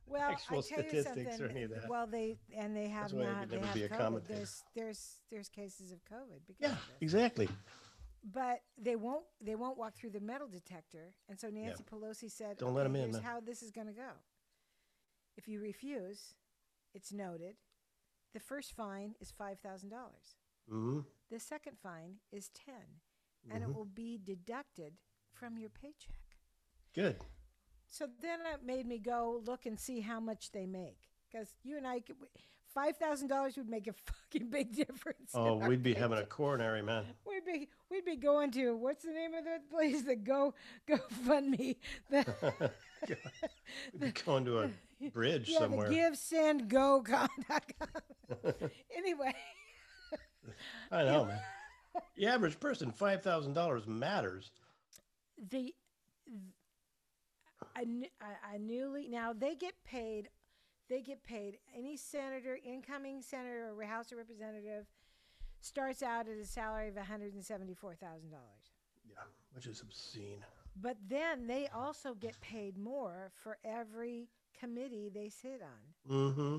Speaker 2: Well, I
Speaker 1: actual
Speaker 2: tell you
Speaker 1: statistics
Speaker 2: something.
Speaker 1: or any of that.
Speaker 2: Well, they and they have
Speaker 1: That's why I
Speaker 2: not.
Speaker 1: could
Speaker 2: They
Speaker 1: never
Speaker 2: have
Speaker 1: be a
Speaker 2: COVID.
Speaker 1: commentator.
Speaker 2: There's there's there's cases of COVID because
Speaker 1: Yeah,
Speaker 2: of this.
Speaker 1: exactly.
Speaker 2: But they won't they won't walk through the metal detector. And so
Speaker 1: Yeah.
Speaker 2: Nancy Pelosi said,
Speaker 1: Don't
Speaker 2: okay,
Speaker 1: let 'em in,
Speaker 2: here's
Speaker 1: man."
Speaker 2: how this is going to go. If you refuse, it's noted. The first fine is five thousand dollars.
Speaker 1: Mm-hmm.
Speaker 2: The second fine is ten, and
Speaker 1: Mm-hmm.
Speaker 2: it will be deducted from your paycheck.
Speaker 1: Good.
Speaker 2: So then it made me go look and see how much they make. Because you and I, could, five thousand dollars would make a fucking big difference. in
Speaker 1: Oh,
Speaker 2: our
Speaker 1: we'd be having a
Speaker 2: paycheck.
Speaker 1: coronary, man.
Speaker 2: We'd be we'd be going to what's the name of that place? The Go GoFundMe. The,
Speaker 1: God, we'd be going to a bridge
Speaker 2: yeah,
Speaker 1: somewhere.
Speaker 2: the Give Send Go con dot com. Anyway,
Speaker 1: I know, man. The average person, five thousand dollars matters.
Speaker 2: the a, n- a- a newly now they get paid. They get paid. Any senator, incoming senator or House of Representative, starts out at a salary of one hundred and seventy-four thousand dollars.
Speaker 1: Yeah, which is obscene.
Speaker 2: But then they also get paid more for every committee they sit on.
Speaker 1: Mm-hmm.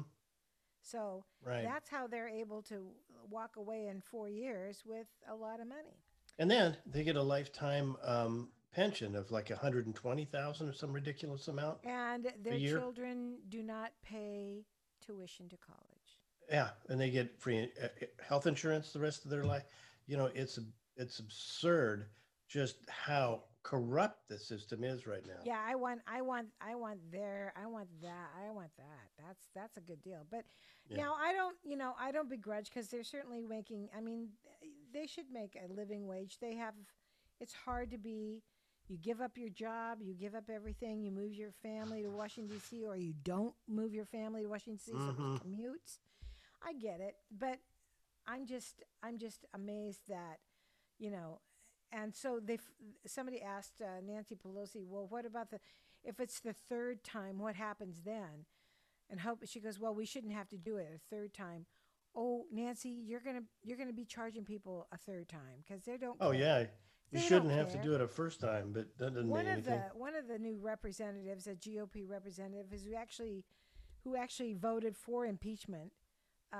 Speaker 2: So
Speaker 1: Right.
Speaker 2: that's how they're able to walk away in four years with a lot of money.
Speaker 1: And then they get a lifetime um, pension of like a hundred and twenty thousand or some ridiculous amount.
Speaker 2: And their
Speaker 1: year?
Speaker 2: children do not pay tuition to college.
Speaker 1: Yeah, and they get free uh, uh, health insurance the rest of their life. You know, it's it's absurd just how corrupt the system is right now.
Speaker 2: Yeah, I want, I want, I want their, I want that, I want that. That's that's a good deal. But
Speaker 1: Yeah.
Speaker 2: now I don't, you know, I don't begrudge because they're certainly making. I mean, they should make a living wage. They have. It's hard to be. You give up your job, you give up everything, you move your family to Washington D C, or you don't move your family to Washington D C, so
Speaker 1: Mhm.
Speaker 2: it commutes. I get it, but I'm just, I'm just amazed that, you know. And so they, somebody asked uh, Nancy Pelosi, well, what about the, if it's the third time, what happens then? And hope she goes, well, we shouldn't have to do it a third time. Oh, Nancy, you're gonna you're gonna be charging people a third time because they don't.
Speaker 1: Oh
Speaker 2: care.
Speaker 1: yeah, you
Speaker 2: They
Speaker 1: shouldn't
Speaker 2: don't
Speaker 1: have
Speaker 2: care.
Speaker 1: to do it a first time, but that doesn't
Speaker 2: One
Speaker 1: mean
Speaker 2: of
Speaker 1: anything.
Speaker 2: the one of the new representatives, a G O P representative, is who actually who actually voted for impeachment. Uh,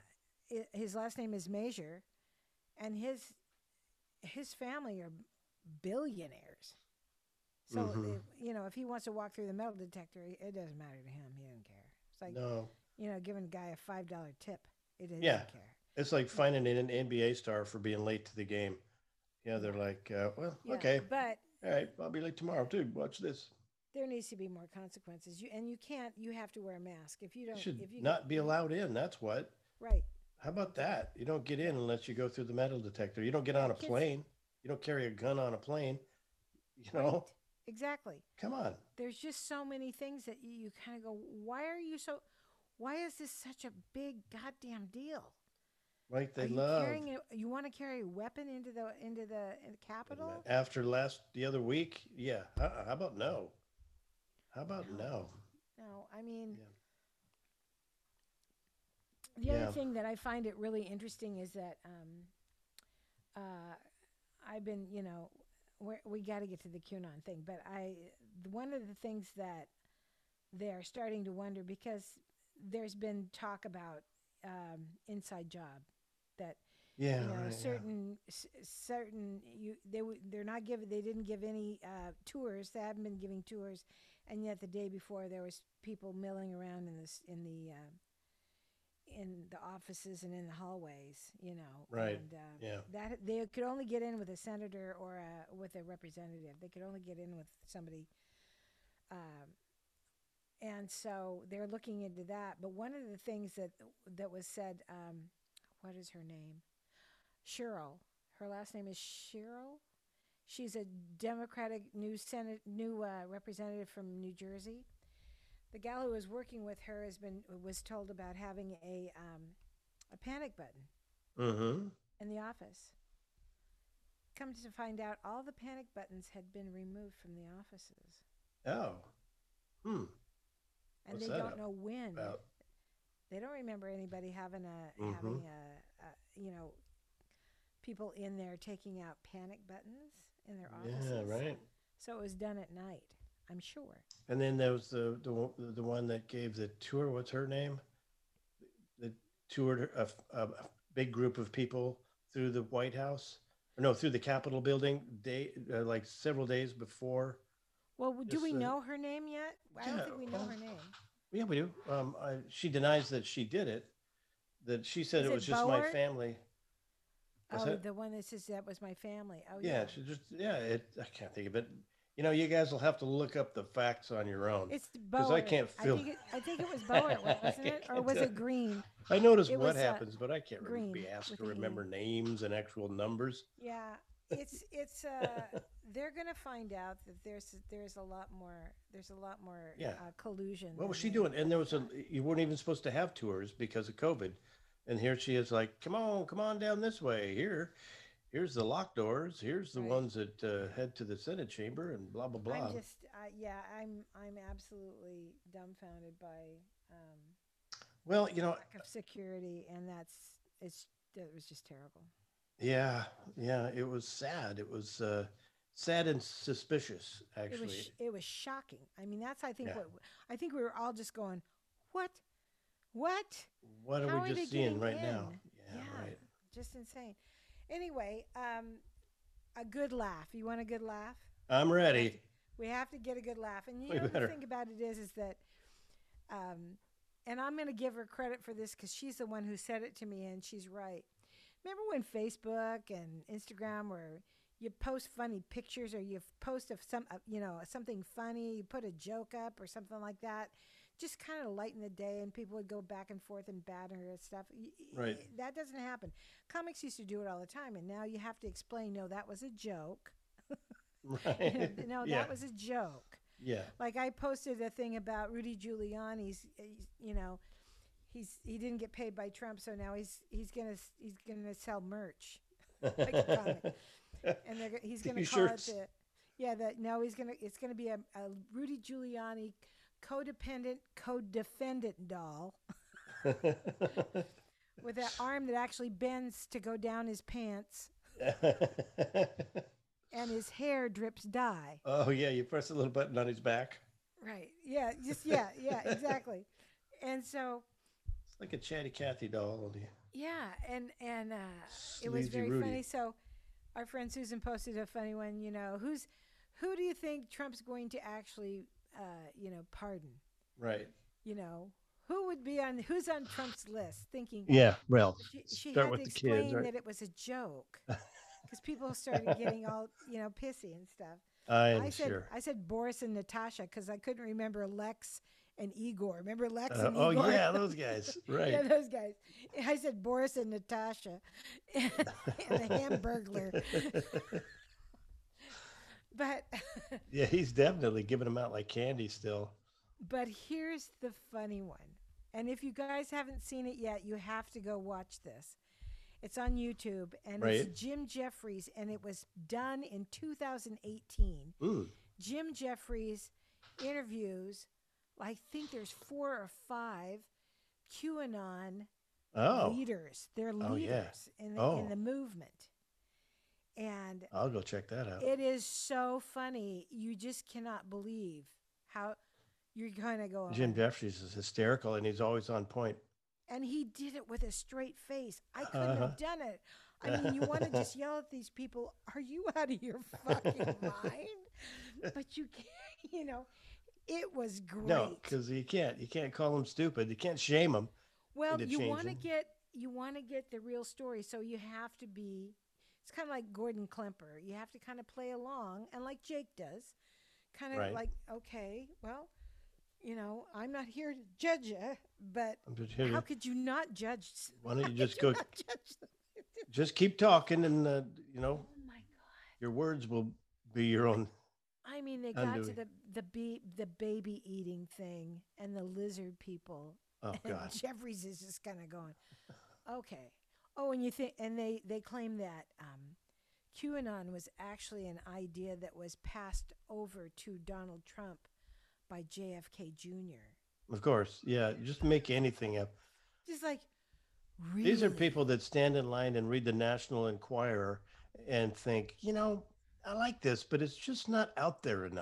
Speaker 2: i- his last name is Major, and his his family are billionaires. So
Speaker 1: Mhm.
Speaker 2: if, you know, if he wants to walk through the metal detector, it doesn't matter to him. He doesn't care. It's like
Speaker 1: No,
Speaker 2: you know, giving a guy a five dollar tip. It doesn't
Speaker 1: Yeah.
Speaker 2: care.
Speaker 1: it's like finding an N B A star for being late to the game. Yeah, they're like, uh, well,
Speaker 2: Yeah,
Speaker 1: okay,
Speaker 2: but
Speaker 1: all right, I'll be late tomorrow too. Watch this.
Speaker 2: there needs to be more consequences. You and you can't. You have to wear a mask if you
Speaker 1: You
Speaker 2: don't.
Speaker 1: should
Speaker 2: if you
Speaker 1: not be allowed in. That's what.
Speaker 2: Right.
Speaker 1: How about that? You don't get in unless you go through the metal detector. You don't get on a
Speaker 2: Kids-
Speaker 1: plane. You don't carry a gun on a plane. You know,
Speaker 2: Right. Exactly.
Speaker 1: come on.
Speaker 2: There's just so many things that you, you kind of go, why are you so? Why is this such a big goddamn deal?
Speaker 1: Right? They
Speaker 2: are you
Speaker 1: love.
Speaker 2: carrying a, you want to carry a weapon into the into the, in the Capitol?
Speaker 1: After last the other week, yeah. Uh-uh. How about no? How about
Speaker 2: No.
Speaker 1: no?
Speaker 2: No, I mean,
Speaker 1: Yeah.
Speaker 2: the
Speaker 1: Yeah.
Speaker 2: other thing that I find it really interesting is that um, uh, I've been, you know, we're, we got to get to the QAnon thing, but I one of the things that they're starting to wonder because there's been talk about um, inside job that
Speaker 1: Yeah.
Speaker 2: you know
Speaker 1: right, yeah.
Speaker 2: certain s- certain you they w- they're not giving they didn't give any uh, tours. They haven't been giving tours, and yet the day before there was people milling around in this in the uh, in the offices and in the hallways. You know,
Speaker 1: Right,
Speaker 2: And, uh,
Speaker 1: yeah.
Speaker 2: that they could only get in with a senator or a, with a representative. They could only get in with somebody. Um, and so they're looking into that. But one of the things that that was said, um, what is her name? Cheryl. Her last name is Cheryl. She's a Democratic new Senate new uh, representative from New Jersey. The gal who was working with her has been was told about having a um, a panic button
Speaker 1: Mm-hmm.
Speaker 2: in the office. Come to find out, all the panic buttons had been removed from the offices,
Speaker 1: Oh. Hmm.
Speaker 2: and
Speaker 1: What's
Speaker 2: they
Speaker 1: that
Speaker 2: don't
Speaker 1: up
Speaker 2: know when.
Speaker 1: About.
Speaker 2: They don't remember anybody having a
Speaker 1: Mhm.
Speaker 2: having a, a you know people in there taking out panic buttons in their offices.
Speaker 1: Yeah. Right.
Speaker 2: So it was done at night. I'm sure.
Speaker 1: And then there was the the one- the one that gave the tour. What's her name? That toured a, a, a big group of people through the White House, or no, through the Capitol building, day uh, like several days before
Speaker 2: Well, w- do
Speaker 1: this.
Speaker 2: we
Speaker 1: Uh,
Speaker 2: know her name yet? I don't
Speaker 1: yeah,
Speaker 2: think we know
Speaker 1: um,
Speaker 2: her name.
Speaker 1: yeah, we do. Um, I, she denies that she did it. That she said
Speaker 2: Is
Speaker 1: it was
Speaker 2: it
Speaker 1: just my
Speaker 2: Boer?
Speaker 1: family. What's
Speaker 2: Oh,
Speaker 1: that?
Speaker 2: the one that says that was my family. Oh,
Speaker 1: Yeah,
Speaker 2: yeah.
Speaker 1: she just yeah. It I can't think of it. You know, you guys will have to look up the facts on your own
Speaker 2: It's
Speaker 1: because I
Speaker 2: Boer.
Speaker 1: can't
Speaker 2: I
Speaker 1: feel.
Speaker 2: think it. I think it was Boer,
Speaker 1: I
Speaker 2: wasn't it? Or
Speaker 1: can't
Speaker 2: was
Speaker 1: tell.
Speaker 2: it Green?
Speaker 1: I notice
Speaker 2: It
Speaker 1: what
Speaker 2: was uh,
Speaker 1: happens, but I can't rem-
Speaker 2: Green
Speaker 1: be asked
Speaker 2: with
Speaker 1: to
Speaker 2: an E.
Speaker 1: remember names and actual numbers.
Speaker 2: Yeah, it's it's uh they're gonna find out that there's there's a lot more there's a lot more
Speaker 1: Yeah.
Speaker 2: uh, collusion
Speaker 1: What was
Speaker 2: than
Speaker 1: she
Speaker 2: they
Speaker 1: doing? And there
Speaker 2: ever
Speaker 1: was a,
Speaker 2: thought.
Speaker 1: you weren't even supposed to have tours because of COVID. And here she is like, come on, come on down this way. Here, here's the locked doors. Here's the
Speaker 2: Right.
Speaker 1: ones that uh, head to the Senate chamber and blah, blah,
Speaker 2: I'm
Speaker 1: blah.
Speaker 2: just uh, yeah, I'm I'm absolutely dumbfounded by um
Speaker 1: Well, you know,
Speaker 2: lack of security, and that's it's it was just terrible.
Speaker 1: yeah, yeah, it was sad. It was uh, sad and suspicious,
Speaker 2: It was
Speaker 1: actually.
Speaker 2: sh- it was shocking. I mean, that's I think
Speaker 1: Yeah.
Speaker 2: what I think we were all just going, what, what?
Speaker 1: What are
Speaker 2: How
Speaker 1: we
Speaker 2: are they
Speaker 1: just seeing
Speaker 2: getting
Speaker 1: right now?
Speaker 2: in?
Speaker 1: Yeah,
Speaker 2: Yeah,
Speaker 1: right.
Speaker 2: just insane. Anyway, um, a good laugh. You want a good laugh?
Speaker 1: I'm
Speaker 2: We have to
Speaker 1: ready.
Speaker 2: we have to get a good laugh. And you
Speaker 1: We
Speaker 2: know the
Speaker 1: better.
Speaker 2: thing about it is is that um, and I'm going to give her credit for this because she's the one who said it to me, and she's right. Remember when Facebook and Instagram were you post funny pictures or you post of some uh, you know something funny, you put a joke up or something like that, just kind of lighten the day, and people would go back and forth and batter and stuff. Y- y-
Speaker 1: Right.
Speaker 2: That doesn't happen. Comics used to do it all the time, and now you have to explain. No, that was a joke. You know,
Speaker 1: Right.
Speaker 2: no,
Speaker 1: Yeah.
Speaker 2: that was a joke.
Speaker 1: Yeah.
Speaker 2: Like I posted a thing about Rudy Giuliani's, he's, you know, he's he didn't get paid by Trump, so now he's he's gonna he's gonna sell merch like a comic, and they're, he's gonna call it
Speaker 1: T-shirts.
Speaker 2: the yeah that no he's gonna it's gonna be a, a Rudy Giuliani codependent co-defendant doll with that arm that actually bends to go down his pants, and his hair drips dye.
Speaker 1: Oh yeah, you press a little button on his back.
Speaker 2: Right. Yeah. Just yeah. Yeah. Exactly. And so
Speaker 1: It's like a chatty Cathy doll. Only
Speaker 2: yeah, and and uh, it was
Speaker 1: sleazy
Speaker 2: very
Speaker 1: Rudy.
Speaker 2: funny. So our friend Susan posted a funny one. You know, who's who do you think Trump's going to actually, uh, you know, pardon?
Speaker 1: Right.
Speaker 2: You know, who would be on who's on Trump's list? Thinking
Speaker 1: Yeah. Well,
Speaker 2: she she
Speaker 1: start
Speaker 2: had to
Speaker 1: with the kids,
Speaker 2: explain
Speaker 1: right?
Speaker 2: that it was a joke because people started getting all you know pissy and stuff. I
Speaker 1: I'm
Speaker 2: said
Speaker 1: sure.
Speaker 2: I said Boris and Natasha because I couldn't remember Lex and Igor. Remember Lex
Speaker 1: Uh,
Speaker 2: and
Speaker 1: oh
Speaker 2: Igor?
Speaker 1: yeah, those guys.
Speaker 2: Yeah,
Speaker 1: Right.
Speaker 2: those guys. I said Boris and Natasha and the Hamburglar. But
Speaker 1: Yeah, he's definitely giving them out like candy still.
Speaker 2: but here's the funny one. And if you guys haven't seen it yet, you have to go watch this. It's on YouTube and
Speaker 1: Right.
Speaker 2: it's Jim Jeffries and it was done in two thousand eighteen.
Speaker 1: Mm.
Speaker 2: Jim Jeffries interviews, I think there's four or five QAnon
Speaker 1: Oh.
Speaker 2: leaders. They're
Speaker 1: Oh, yeah.
Speaker 2: leaders in the in
Speaker 1: Oh.
Speaker 2: the movement. And
Speaker 1: I'll go check that out.
Speaker 2: it is so funny. You just cannot believe how you're kind of going.
Speaker 1: Jim Jeffries is hysterical, and he's always on point.
Speaker 2: And he did it with a straight face. I couldn't
Speaker 1: Uh-huh.
Speaker 2: have done it. I mean, you want to just yell at these people, are you out of your fucking mind? But you can't, you know, it was
Speaker 1: No,
Speaker 2: great.
Speaker 1: because you can't. You can't call him stupid. You can't shame him
Speaker 2: Well,
Speaker 1: into
Speaker 2: you want to
Speaker 1: changing.
Speaker 2: get you want to get the real story, so you have to be. It's kind of like Gordon Klemper. You have to kind of play along, and like Jake does, kind of
Speaker 1: Right.
Speaker 2: like, okay, well, you know, I'm not here to judge you, but
Speaker 1: I'm just here
Speaker 2: how
Speaker 1: to-
Speaker 2: could you not judge? s-
Speaker 1: Why don't you
Speaker 2: how could
Speaker 1: just go-
Speaker 2: not judge them?
Speaker 1: Just keep talking, and uh, you know
Speaker 2: Oh my god!
Speaker 1: your words will be your own.
Speaker 2: I mean, they got to
Speaker 1: Undoing.
Speaker 2: the the bee the baby eating thing and the lizard people.
Speaker 1: Oh
Speaker 2: And
Speaker 1: God.
Speaker 2: Jeffries is just kind of going, okay. Oh, and you think, and they they claim that um, QAnon was actually an idea that was passed over to Donald Trump by J F K Junior
Speaker 1: Of course. Yeah. Just make anything up.
Speaker 2: Just like, really?
Speaker 1: These are people that stand in line and read the National Enquirer and think, you know, I like this, but it's just not out there enough.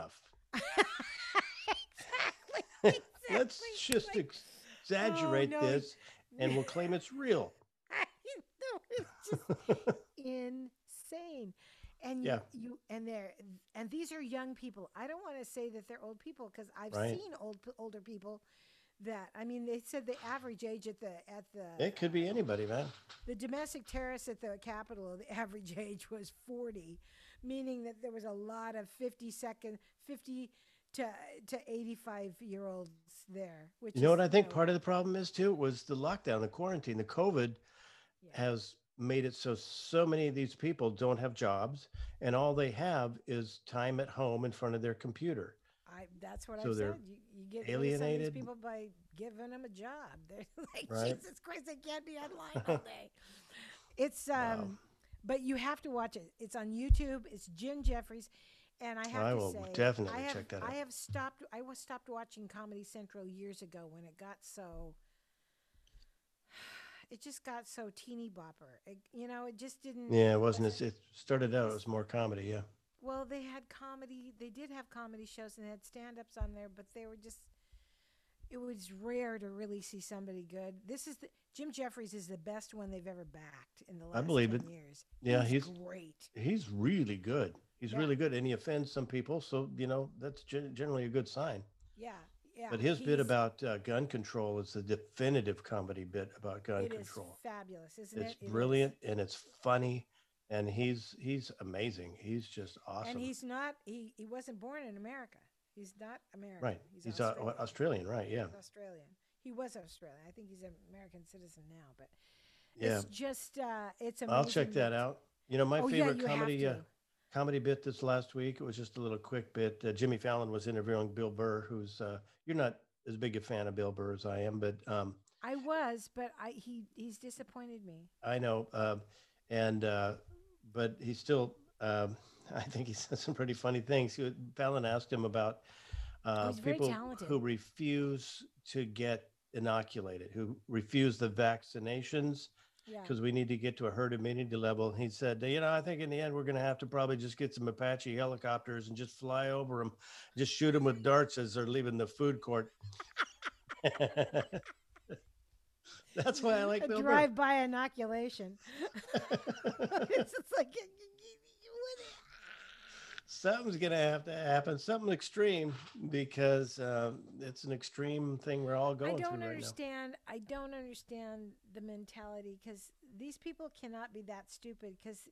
Speaker 2: exactly,
Speaker 1: Let's
Speaker 2: exactly.
Speaker 1: just
Speaker 2: Like, oh
Speaker 1: exaggerate
Speaker 2: no,
Speaker 1: this and we'll claim it's real.
Speaker 2: I know it's just insane. And
Speaker 1: Yeah,
Speaker 2: you you and they're and these are young people. I don't want to say that they're old people because I've
Speaker 1: right.
Speaker 2: seen old older people that I mean they said the average age at the at the
Speaker 1: It could be
Speaker 2: uh,
Speaker 1: anybody, man.
Speaker 2: the domestic terrorists at the Capitol, the average age was forty, meaning that there was a lot of fifty second fifty to to eighty-five year olds there,
Speaker 1: You
Speaker 2: which
Speaker 1: know
Speaker 2: is,
Speaker 1: what I
Speaker 2: you
Speaker 1: think
Speaker 2: know,
Speaker 1: part of the problem is too was the lockdown, the quarantine, the COVID
Speaker 2: yeah.
Speaker 1: has made it so so many of these people don't have jobs and all they have is time at home in front of their computer.
Speaker 2: I that's what I've
Speaker 1: So they're
Speaker 2: said. You you get rid of some of these
Speaker 1: alienated,
Speaker 2: people by giving them a job. They're like,
Speaker 1: right?
Speaker 2: Jesus Christ, they can't be online all day. It's
Speaker 1: Wow.
Speaker 2: um but you have to watch it. It's on YouTube. It's Jim Jeffries. And I have
Speaker 1: I
Speaker 2: to
Speaker 1: will
Speaker 2: say, I
Speaker 1: definitely
Speaker 2: have
Speaker 1: check that
Speaker 2: I
Speaker 1: out.
Speaker 2: have stopped I was stopped watching Comedy Central years ago when it got so it just got so teeny bopper. It, you know, it just didn't
Speaker 1: Yeah,
Speaker 2: it
Speaker 1: it wasn't
Speaker 2: wasn't
Speaker 1: as it started out, it
Speaker 2: this
Speaker 1: was more comedy, yeah.
Speaker 2: well, they had comedy. They did have comedy shows and they had stand-ups on there, but they were just it was rare to really see somebody good. This is the Jim Jeffries is the best one they've ever backed in the
Speaker 1: I
Speaker 2: last
Speaker 1: believe it.
Speaker 2: ten years.
Speaker 1: Yeah,
Speaker 2: He's
Speaker 1: he's
Speaker 2: great.
Speaker 1: he's really good. He's
Speaker 2: Yeah.
Speaker 1: really good and he offends some people, so you know, that's gen- generally a good sign.
Speaker 2: Yeah. Yeah.
Speaker 1: But his bit
Speaker 2: He's
Speaker 1: about uh, gun control is the definitive comedy bit about gun
Speaker 2: it is
Speaker 1: control.
Speaker 2: fabulous, isn't
Speaker 1: It's
Speaker 2: it? It is.
Speaker 1: brilliant and it's funny, and he's he's amazing. He's just
Speaker 2: And
Speaker 1: awesome.
Speaker 2: he's not he he wasn't born in America. He's not American.
Speaker 1: Right?
Speaker 2: He's
Speaker 1: He's uh,
Speaker 2: Australian.
Speaker 1: Australian, right? Yeah,
Speaker 2: He's Australian. He was Australian. I think he's an American citizen now, but
Speaker 1: yeah.
Speaker 2: it's just uh it's
Speaker 1: I'll check
Speaker 2: amazing
Speaker 1: that
Speaker 2: that
Speaker 1: out. You know, my
Speaker 2: oh yeah,
Speaker 1: favorite
Speaker 2: you have
Speaker 1: comedy uh,
Speaker 2: to.
Speaker 1: comedy bit this last week. It was just a little quick bit. Uh, Jimmy Fallon was interviewing Bill Burr, who's uh, you're not as big a fan of Bill Burr as I am, but um,
Speaker 2: I was, but I he he's disappointed me.
Speaker 1: I know, um, and uh, but he still. Um, I think he said some pretty funny things. He- Fallon asked him about
Speaker 2: Oh,
Speaker 1: uh,
Speaker 2: he's very
Speaker 1: people
Speaker 2: talented.
Speaker 1: who refuse to get inoculated, who refuse the vaccinations
Speaker 2: Yeah.
Speaker 1: because we need to get to a herd immunity level. He said, you know, I think in the end we're going to have to probably just get some Apache helicopters and just fly over them, just shoot them with darts as they're leaving the food court. That's why I like
Speaker 2: A
Speaker 1: Bill Burr.
Speaker 2: drive-by inoculation. It's just like
Speaker 1: Something's going to have to happen, something extreme, because um, it's an extreme thing we're all
Speaker 2: I
Speaker 1: going
Speaker 2: don't
Speaker 1: through right now.
Speaker 2: understand. I don't understand the mentality because these people cannot be that stupid. Because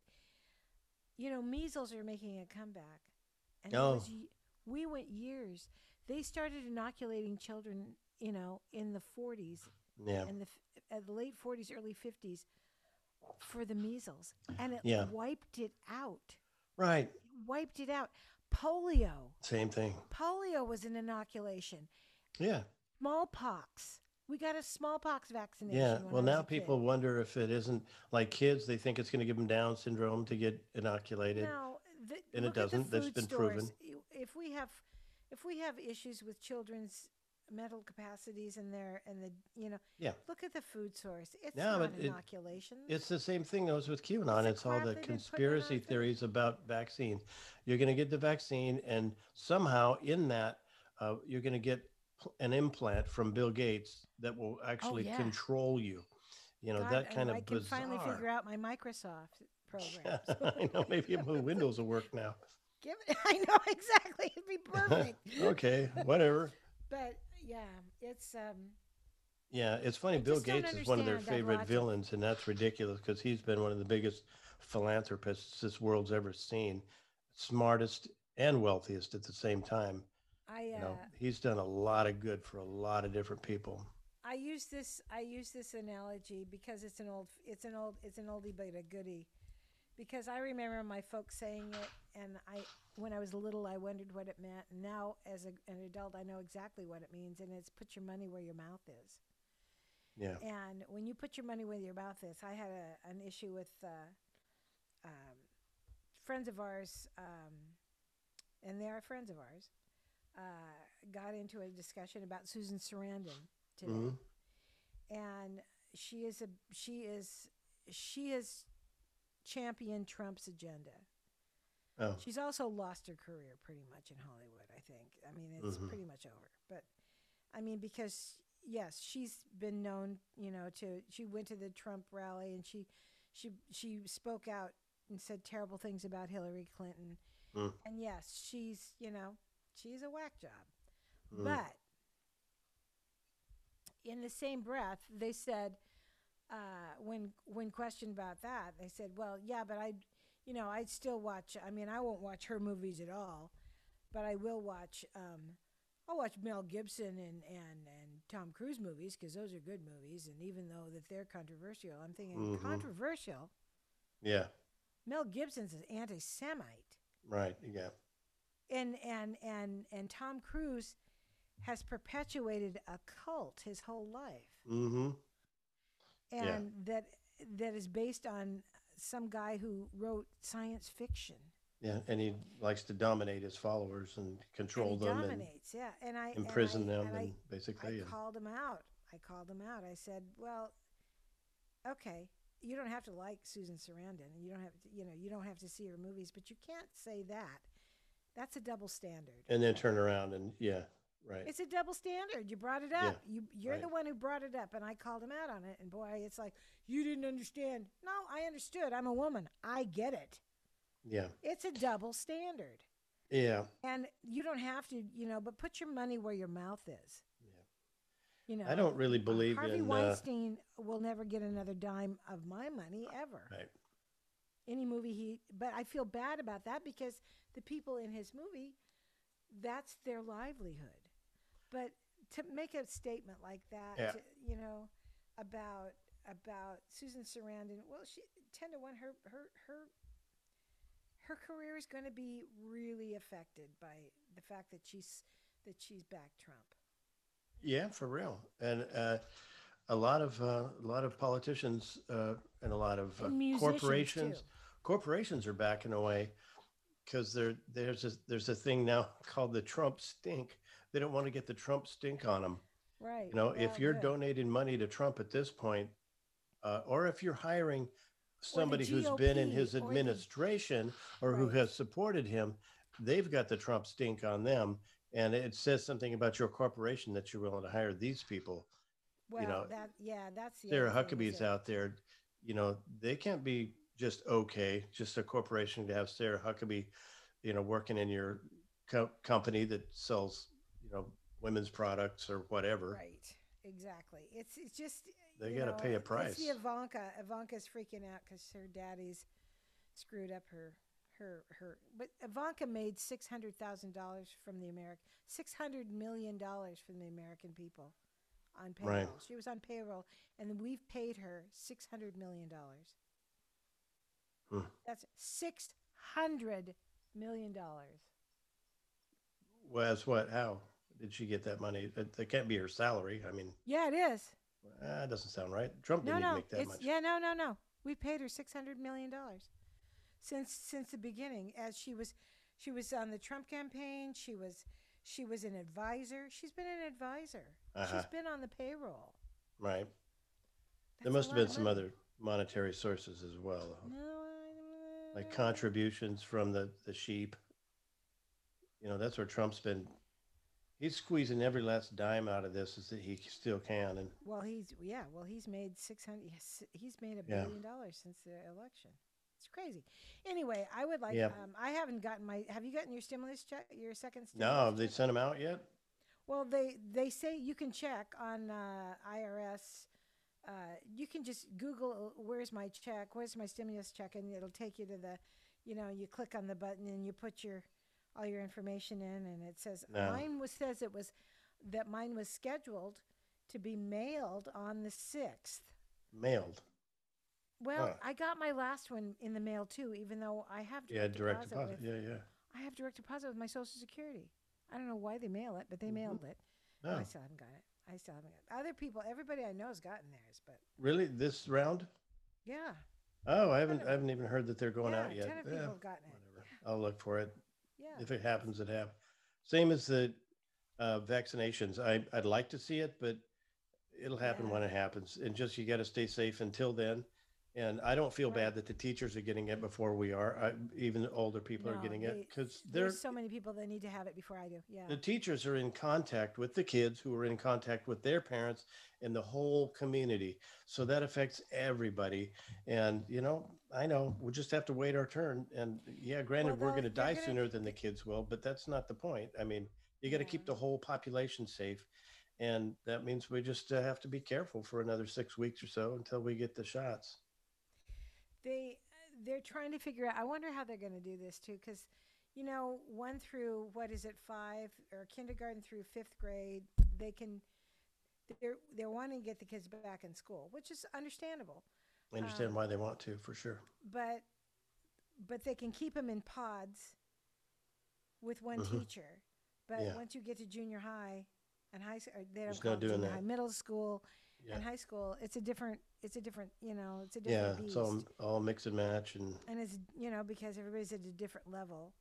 Speaker 2: you know, measles are making a comeback, and that
Speaker 1: Oh,
Speaker 2: was y- we went years. They started inoculating children, you know, in the forties
Speaker 1: yeah,
Speaker 2: and the f- at the late forties, early fifties for the measles, and it
Speaker 1: yeah,
Speaker 2: wiped it out.
Speaker 1: right.
Speaker 2: Wiped it out. Polio.
Speaker 1: Same thing.
Speaker 2: Polio was an inoculation.
Speaker 1: Yeah.
Speaker 2: Smallpox. We got a smallpox
Speaker 1: Yeah.
Speaker 2: vaccination when
Speaker 1: Well,
Speaker 2: I was
Speaker 1: now
Speaker 2: a kid.
Speaker 1: people wonder if it isn't like kids, they think it's going to give them Down syndrome to get inoculated,
Speaker 2: Now, the,
Speaker 1: and it
Speaker 2: look at the
Speaker 1: doesn't. That's
Speaker 2: food
Speaker 1: been proven.
Speaker 2: stores. You- If we have, if we have issues with children's mental capacities and their and the you know,
Speaker 1: Yeah.
Speaker 2: look at the food source. It's
Speaker 1: No,
Speaker 2: not
Speaker 1: but it,
Speaker 2: inoculations.
Speaker 1: it's the same thing as with
Speaker 2: It's
Speaker 1: QAnon.
Speaker 2: the
Speaker 1: It's all
Speaker 2: crap
Speaker 1: the
Speaker 2: they've been putting in our
Speaker 1: conspiracy
Speaker 2: food.
Speaker 1: theories about vaccine. You're going to get the vaccine, and somehow in that, uh, you're going to get pl- an implant from Bill Gates that will
Speaker 2: Oh
Speaker 1: actually
Speaker 2: yeah,
Speaker 1: control you. You know,
Speaker 2: God,
Speaker 1: that
Speaker 2: and
Speaker 1: kind
Speaker 2: I
Speaker 1: of
Speaker 2: can finally
Speaker 1: bizarre.
Speaker 2: figure out my Microsoft programs.
Speaker 1: I know. Maybe Windows will work now.
Speaker 2: Give it. I know exactly. It'd be perfect.
Speaker 1: Okay, whatever.
Speaker 2: But yeah, it's um.
Speaker 1: Yeah, it's funny.
Speaker 2: I
Speaker 1: Bill
Speaker 2: just don't
Speaker 1: Gates is one of their
Speaker 2: understand that
Speaker 1: favorite
Speaker 2: logic.
Speaker 1: villains, and that's ridiculous because he's been one of the biggest philanthropists this world's ever seen, smartest and wealthiest at the same time.
Speaker 2: I
Speaker 1: You know,
Speaker 2: uh,
Speaker 1: he's done a lot of good for a lot of different people.
Speaker 2: I use this I use this analogy because it's an old it's an old it's an oldie but a goodie. Because I remember my folks saying it, and I when I was little I wondered what it meant. And now as a, an adult I know exactly what it means, and it's put your money where your mouth is.
Speaker 1: Yeah.
Speaker 2: And when you put your money where your mouth is, I had a, an issue with uh, um, friends of ours, um, and they are friends of ours. Uh, got into a discussion about Susan Sarandon
Speaker 1: Hmm.
Speaker 2: today, and she is a she is she has championed Trump's agenda.
Speaker 1: Oh.
Speaker 2: She's also lost her career pretty much in Hollywood, I think. I mean, it's
Speaker 1: Hmm.
Speaker 2: pretty much over. But I mean, because yes, she's been known, you know, to she went to the Trump rally and she she she spoke out and said terrible things about Hillary Clinton.
Speaker 1: Mm.
Speaker 2: And yes, she's, you know, she's a whack job.
Speaker 1: Mm.
Speaker 2: But in the same breath, they said uh, when when questioned about that, they said, "Well, yeah, but I, you know, I'd still watch. I mean, I won't watch her movies at all, but I will watch. Um, I'll watch Mel Gibson and and and Tom Cruise movies because those are good movies. And even though that they're controversial, I'm thinking
Speaker 1: Hmm.
Speaker 2: controversial.
Speaker 1: Yeah.
Speaker 2: Mel Gibson's an anti-Semite,
Speaker 1: Right. Yeah.
Speaker 2: and and and and Tom Cruise has perpetuated a cult his whole life,
Speaker 1: Hmm. Yeah.
Speaker 2: and that that is based on some guy who wrote science fiction,
Speaker 1: Yeah. And he likes to dominate his followers and
Speaker 2: and he
Speaker 1: control them and
Speaker 2: dominates. Yeah, and I and
Speaker 1: imprison
Speaker 2: I
Speaker 1: them
Speaker 2: and I
Speaker 1: and
Speaker 2: I
Speaker 1: basically and
Speaker 2: called him out. I called him out. I said, "Well, okay, you don't have to like Susan Sarandon, and you don't have to, you know, you don't have to see her movies, but you can't say that. That's a double standard.
Speaker 1: and then turn around and yeah. Right.
Speaker 2: It's a double standard. You brought it
Speaker 1: Yeah.
Speaker 2: up. You you're
Speaker 1: Right.
Speaker 2: the one who brought it up, and I called him out on it. And boy, it's like you didn't understand. No, I understood. I'm a woman. I get it.
Speaker 1: Yeah.
Speaker 2: It's a double standard,
Speaker 1: Yeah.
Speaker 2: and you don't have to, you know, but put your money where your mouth is.
Speaker 1: Yeah.
Speaker 2: You
Speaker 1: I don't
Speaker 2: know,
Speaker 1: really
Speaker 2: uh,
Speaker 1: believe
Speaker 2: Harvey
Speaker 1: in uh
Speaker 2: Weinstein will never get another dime of my money ever.
Speaker 1: right.
Speaker 2: Any movie he, but I feel bad about that because the people in his movie, that's their livelihood. But to make a statement like that,
Speaker 1: Yeah.
Speaker 2: to, you know, about about Susan Sarandon, well, she ten to one, her her her her career is going to be really affected by the fact that she's that she's backed Trump.
Speaker 1: Yeah, for real. And uh a lot of uh, a lot of politicians uh, and a lot of uh,
Speaker 2: And musicians too.
Speaker 1: corporations corporations are backing away because there there's a, there's a thing now called the Trump stink. They don't want to get the Trump stink on them.
Speaker 2: Right.
Speaker 1: You know, if
Speaker 2: Well,
Speaker 1: you're
Speaker 2: good.
Speaker 1: donating money to Trump at this point, uh, or if you're hiring
Speaker 2: Or the
Speaker 1: somebody who's been in
Speaker 2: G O P
Speaker 1: his
Speaker 2: or the
Speaker 1: administration or who
Speaker 2: right.
Speaker 1: has supported him, they've got the Trump stink on them. And it says something about your corporation that you're willing to hire these people. You
Speaker 2: Well,
Speaker 1: know,
Speaker 2: that yeah, that's the other
Speaker 1: Sarah
Speaker 2: thing is
Speaker 1: Huckabee's
Speaker 2: that
Speaker 1: out there. You know, they can't be just okay, just a corporation to have Sarah Huckabee, you know, working in your co- company that sells, you know, women's products or whatever.
Speaker 2: right. Exactly. It's it's just
Speaker 1: They
Speaker 2: you
Speaker 1: got to
Speaker 2: know
Speaker 1: pay a
Speaker 2: it's the
Speaker 1: price.
Speaker 2: Ivanka. Ivanka's freaking out because her daddy's screwed up her her her. But Ivanka made six hundred thousand dollars from the American six hundred million dollars from the American people on
Speaker 1: Right.
Speaker 2: payroll. She was on payroll, and we've paid her six hundred million dollars.
Speaker 1: Hmm.
Speaker 2: That's six hundred million dollars.
Speaker 1: Well, as what? How did she get that money? That, that can't be her salary. I mean,
Speaker 2: Yeah, it is.
Speaker 1: uh, that doesn't sound right. Trump
Speaker 2: No,
Speaker 1: didn't even
Speaker 2: no,
Speaker 1: make that
Speaker 2: it's
Speaker 1: much.
Speaker 2: yeah, no, no, no. We paid her six hundred million dollars since since the beginning. As she was, she was on the Trump campaign. She was, she was an advisor. She's been an advisor.
Speaker 1: Uh huh.
Speaker 2: She's been on the payroll.
Speaker 1: Right. There
Speaker 2: That's a
Speaker 1: must have
Speaker 2: lot
Speaker 1: been
Speaker 2: of
Speaker 1: some
Speaker 2: money.
Speaker 1: other monetary sources as well,
Speaker 2: No,
Speaker 1: like
Speaker 2: I,
Speaker 1: contributions from the the sheep. You know, that's where Trump's been. He's squeezing every last dime out of this as that he still can. And
Speaker 2: well, he's yeah, well, he's made six hundred. He's made a
Speaker 1: yeah,
Speaker 2: billion dollars since the election. It's crazy. Anyway, I would like.
Speaker 1: yeah.
Speaker 2: Um, I haven't gotten my. Have you gotten your stimulus check? Your second
Speaker 1: No,
Speaker 2: stimulus
Speaker 1: have they
Speaker 2: check?
Speaker 1: sent him out yet?
Speaker 2: Well, they they say you can check on uh, I R S. Uh, you can just Google "Where's my check? Where's my stimulus check?" and it'll take you to the, you know, you click on the button and you put your all your information in, and it says
Speaker 1: No,
Speaker 2: mine was says it was that mine was scheduled to be mailed on the sixth.
Speaker 1: mailed.
Speaker 2: Well,
Speaker 1: Huh.
Speaker 2: I got my last one in the mail too, even though I have
Speaker 1: Yeah,
Speaker 2: direct
Speaker 1: direct
Speaker 2: deposit
Speaker 1: deposit.
Speaker 2: with
Speaker 1: Yeah, yeah.
Speaker 2: I have direct deposit with my Social Security. I don't know why they mail it, but they
Speaker 1: Hmm.
Speaker 2: mailed it. But I
Speaker 1: No,
Speaker 2: still haven't got it. I still haven't got it. Other people, everybody I know has gotten theirs, but
Speaker 1: really, this round?
Speaker 2: yeah,
Speaker 1: Oh, I
Speaker 2: ton
Speaker 1: haven't.
Speaker 2: of
Speaker 1: I haven't even heard that they're going
Speaker 2: yeah,
Speaker 1: out
Speaker 2: a
Speaker 1: yet.
Speaker 2: ton of
Speaker 1: Yeah,
Speaker 2: people have gotten it.
Speaker 1: whatever. I'll look for it
Speaker 2: Yeah,
Speaker 1: if it happens. It happens. Same as the uh, vaccinations. I I'd like to see it, but it'll happen
Speaker 2: yeah,
Speaker 1: when it happens. And just you got to stay safe until then. And I don't feel
Speaker 2: Right.
Speaker 1: bad that the teachers are getting it before we are. I, even older people are
Speaker 2: No,
Speaker 1: getting it
Speaker 2: they,
Speaker 1: because they're
Speaker 2: there's so many people that need to have it before I do. Yeah.
Speaker 1: the teachers are in contact with the kids who are in contact with their parents and the whole community. So that affects everybody. And, you know, I know we'll just have to wait our turn. And yeah,
Speaker 2: Well,
Speaker 1: granted, we're
Speaker 2: they'll,
Speaker 1: going to
Speaker 2: they're
Speaker 1: die
Speaker 2: gonna,
Speaker 1: sooner than the
Speaker 2: th-
Speaker 1: kids will, but that's not the point. I mean, you got to keep the
Speaker 2: yeah.
Speaker 1: whole population safe. And that means we just uh, have to be careful for another six weeks or so until we get the shots.
Speaker 2: They, they're trying to figure out. I wonder how they're going to do this too, because, you know, one through what is it, five or kindergarten through fifth grade, they can. They're they're wanting to get the kids back in school, which is understandable.
Speaker 1: I understand
Speaker 2: Um,
Speaker 1: why they want to, for sure.
Speaker 2: but but they can keep them in pods with one
Speaker 1: Hmm.
Speaker 2: teacher. But
Speaker 1: Yeah,
Speaker 2: once you get to junior high and high, s- or they don't
Speaker 1: there's
Speaker 2: call
Speaker 1: no
Speaker 2: it
Speaker 1: doing
Speaker 2: junior high,
Speaker 1: that.
Speaker 2: middle school
Speaker 1: Yeah.
Speaker 2: and high school, it's a different, it's a different, you know, it's a
Speaker 1: Yeah,
Speaker 2: different
Speaker 1: it's all
Speaker 2: beast.
Speaker 1: all mix and match, and
Speaker 2: And it's, you know, because everybody's at a different level.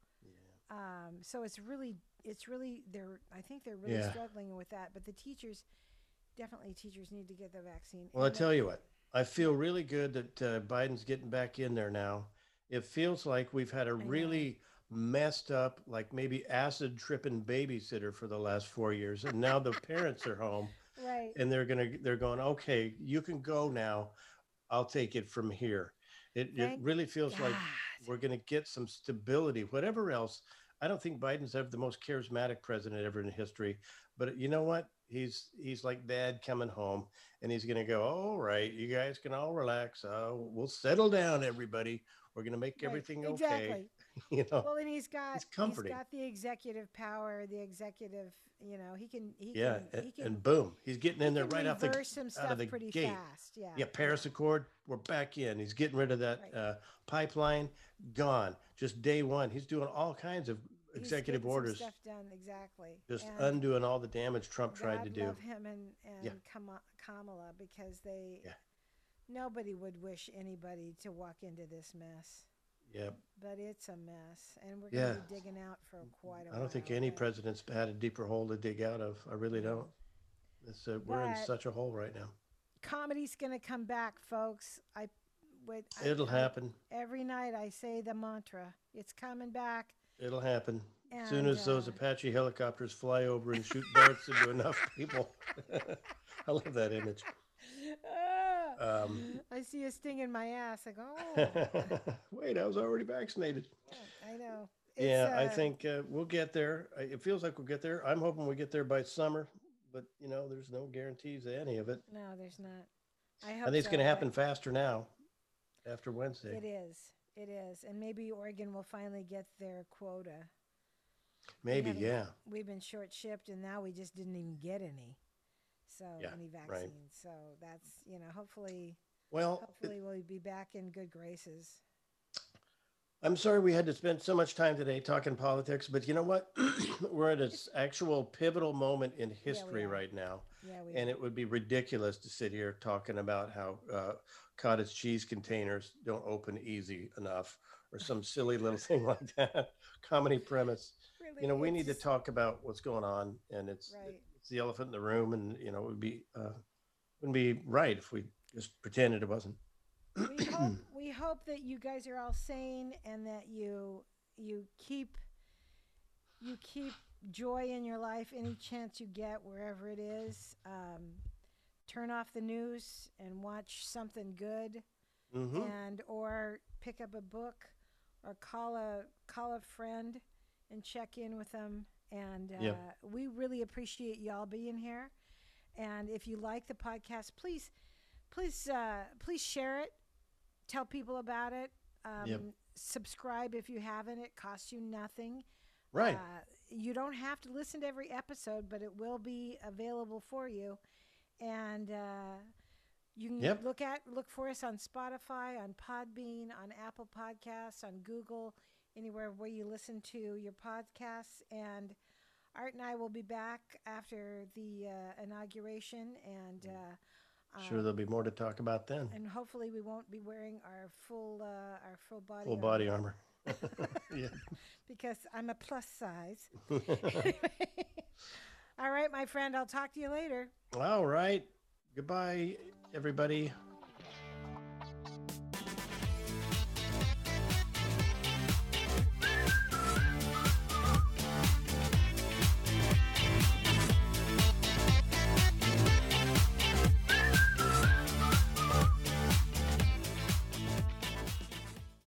Speaker 2: Um, so it's really, it's really, they're, I think they're really
Speaker 1: yeah.
Speaker 2: struggling with that. But the teachers, definitely teachers need to get the vaccine.
Speaker 1: Well, I
Speaker 2: And the,
Speaker 1: tell you what, I
Speaker 2: yeah,
Speaker 1: feel really good that uh, Biden's getting back in there now. It feels like we've had a
Speaker 2: I know.
Speaker 1: really messed up, like maybe acid tripping babysitter for the last four years, and now the parents are home,
Speaker 2: Right.
Speaker 1: and they're gonna they're going, okay, you can go now. I'll take it from here. It it
Speaker 2: Thank
Speaker 1: really feels like
Speaker 2: God.
Speaker 1: we're going to get some stability. Whatever else, I don't think Biden's ever the most charismatic president ever in history. But you know what? He's he's like dad coming home, and he's going to go. All right, you guys can all relax. Uh, we'll settle down, everybody. We're going to make
Speaker 2: Right.
Speaker 1: everything okay.
Speaker 2: Exactly.
Speaker 1: You know,
Speaker 2: Well, and he's got
Speaker 1: it's
Speaker 2: he's
Speaker 1: comforting.
Speaker 2: got the executive power, the executive, you know, he can he
Speaker 1: Yeah,
Speaker 2: can
Speaker 1: a-
Speaker 2: he can
Speaker 1: and boom, he's getting
Speaker 2: he
Speaker 1: in there
Speaker 2: can
Speaker 1: right out the
Speaker 2: reverse some
Speaker 1: out of
Speaker 2: stuff
Speaker 1: the
Speaker 2: pretty
Speaker 1: gate.
Speaker 2: fast. Yeah.
Speaker 1: Yeah,
Speaker 2: Yeah.
Speaker 1: Paris Accord, we're back in. He's getting rid of that
Speaker 2: Right.
Speaker 1: uh, pipeline, gone. Just day one, he's doing all kinds of
Speaker 2: He's
Speaker 1: executive
Speaker 2: getting some
Speaker 1: orders,
Speaker 2: stuff done exactly.
Speaker 1: just
Speaker 2: And
Speaker 1: undoing all the damage Trump tried to
Speaker 2: God
Speaker 1: do.
Speaker 2: love him and
Speaker 1: Yeah,
Speaker 2: and Kama- Kamala because they
Speaker 1: yeah,
Speaker 2: nobody would wish anybody to walk into this mess.
Speaker 1: yeah,
Speaker 2: But it's a mess and we're going to
Speaker 1: yeah.
Speaker 2: be digging out for quite a
Speaker 1: I don't think
Speaker 2: while,
Speaker 1: any
Speaker 2: but
Speaker 1: president's had a deeper hole to dig out of. I really don't.
Speaker 2: no.
Speaker 1: It's, uh, we're in
Speaker 2: But
Speaker 1: such a hole right now.
Speaker 2: comedy's gonna come back, folks. I would I,
Speaker 1: It'll
Speaker 2: I
Speaker 1: happen.
Speaker 2: every night I say the mantra. It's coming back,
Speaker 1: It'll happen. As soon
Speaker 2: and
Speaker 1: as those
Speaker 2: uh,
Speaker 1: Apache helicopters fly over and shoot darts into enough people. I love that image.
Speaker 2: ah,
Speaker 1: Um,
Speaker 2: I see a sting in my ass. I go, oh,
Speaker 1: Wait, I was already vaccinated.
Speaker 2: yeah, I know. It's
Speaker 1: Yeah, I
Speaker 2: uh,
Speaker 1: think uh, we'll get there. I- It feels like we'll get there. I'm hoping we get there by summer, but you know, there's no guarantees of any of it.
Speaker 2: no, there's not. I
Speaker 1: I
Speaker 2: hope
Speaker 1: think it's going
Speaker 2: so,
Speaker 1: to
Speaker 2: but
Speaker 1: happen faster now after Wednesday.
Speaker 2: it is. It is, and maybe Oregon will finally get their quota. We
Speaker 1: Maybe,
Speaker 2: haven't.
Speaker 1: yeah,
Speaker 2: We've been short shipped, and now we just didn't even get any. So
Speaker 1: yeah,
Speaker 2: any
Speaker 1: right.
Speaker 2: vaccines. So that's you know, hopefully
Speaker 1: Well, it,
Speaker 2: hopefully we'll be back in good graces.
Speaker 1: I'm sorry we had to spend so much time today talking politics, but you know what? We're at an
Speaker 2: It's
Speaker 1: actual pivotal moment in
Speaker 2: yeah, we
Speaker 1: history
Speaker 2: are.
Speaker 1: right now.
Speaker 2: Yeah, we
Speaker 1: And
Speaker 2: are.
Speaker 1: it would be ridiculous to sit here talking about how uh, cottage cheese containers don't open easy enough or some silly little thing like that. Comedy premise. You
Speaker 2: Really,
Speaker 1: know, we
Speaker 2: it's
Speaker 1: need to
Speaker 2: just
Speaker 1: talk about what's going on, and it's
Speaker 2: right.
Speaker 1: it's the elephant in the room, and you know, it would be uh, wouldn't be right if we just pretended it wasn't.
Speaker 2: We hope we hope that you guys are all sane and that you you keep you keep joy in your life any chance you get wherever it is. Um, turn off the news and watch something good,
Speaker 1: Hmm.
Speaker 2: and or pick up a book or call a call a friend and check in with them. And
Speaker 1: Yep.
Speaker 2: uh, we really appreciate y'all being here. And if you like the podcast, please please uh, please share it. Tell people about it.
Speaker 1: Yep.
Speaker 2: Um, subscribe if you haven't. It costs you nothing.
Speaker 1: Right.
Speaker 2: Uh, you don't have to listen to every episode, but it will be available for you. And uh, you can
Speaker 1: Yep.
Speaker 2: look at look for us on Spotify, on Podbean, on Apple Podcasts, on Google, anywhere where you listen to your podcasts. And Art and I will be back after the uh, inauguration, and uh,
Speaker 1: Sure,
Speaker 2: uh,
Speaker 1: there'll be more to talk about then.
Speaker 2: and hopefully we won't be wearing our full uh, our full
Speaker 1: Full
Speaker 2: body
Speaker 1: body
Speaker 2: armor
Speaker 1: armor. Yeah.
Speaker 2: because I'm a plus size. All right, my friend. I'll talk to you later.
Speaker 1: All right. Goodbye, everybody.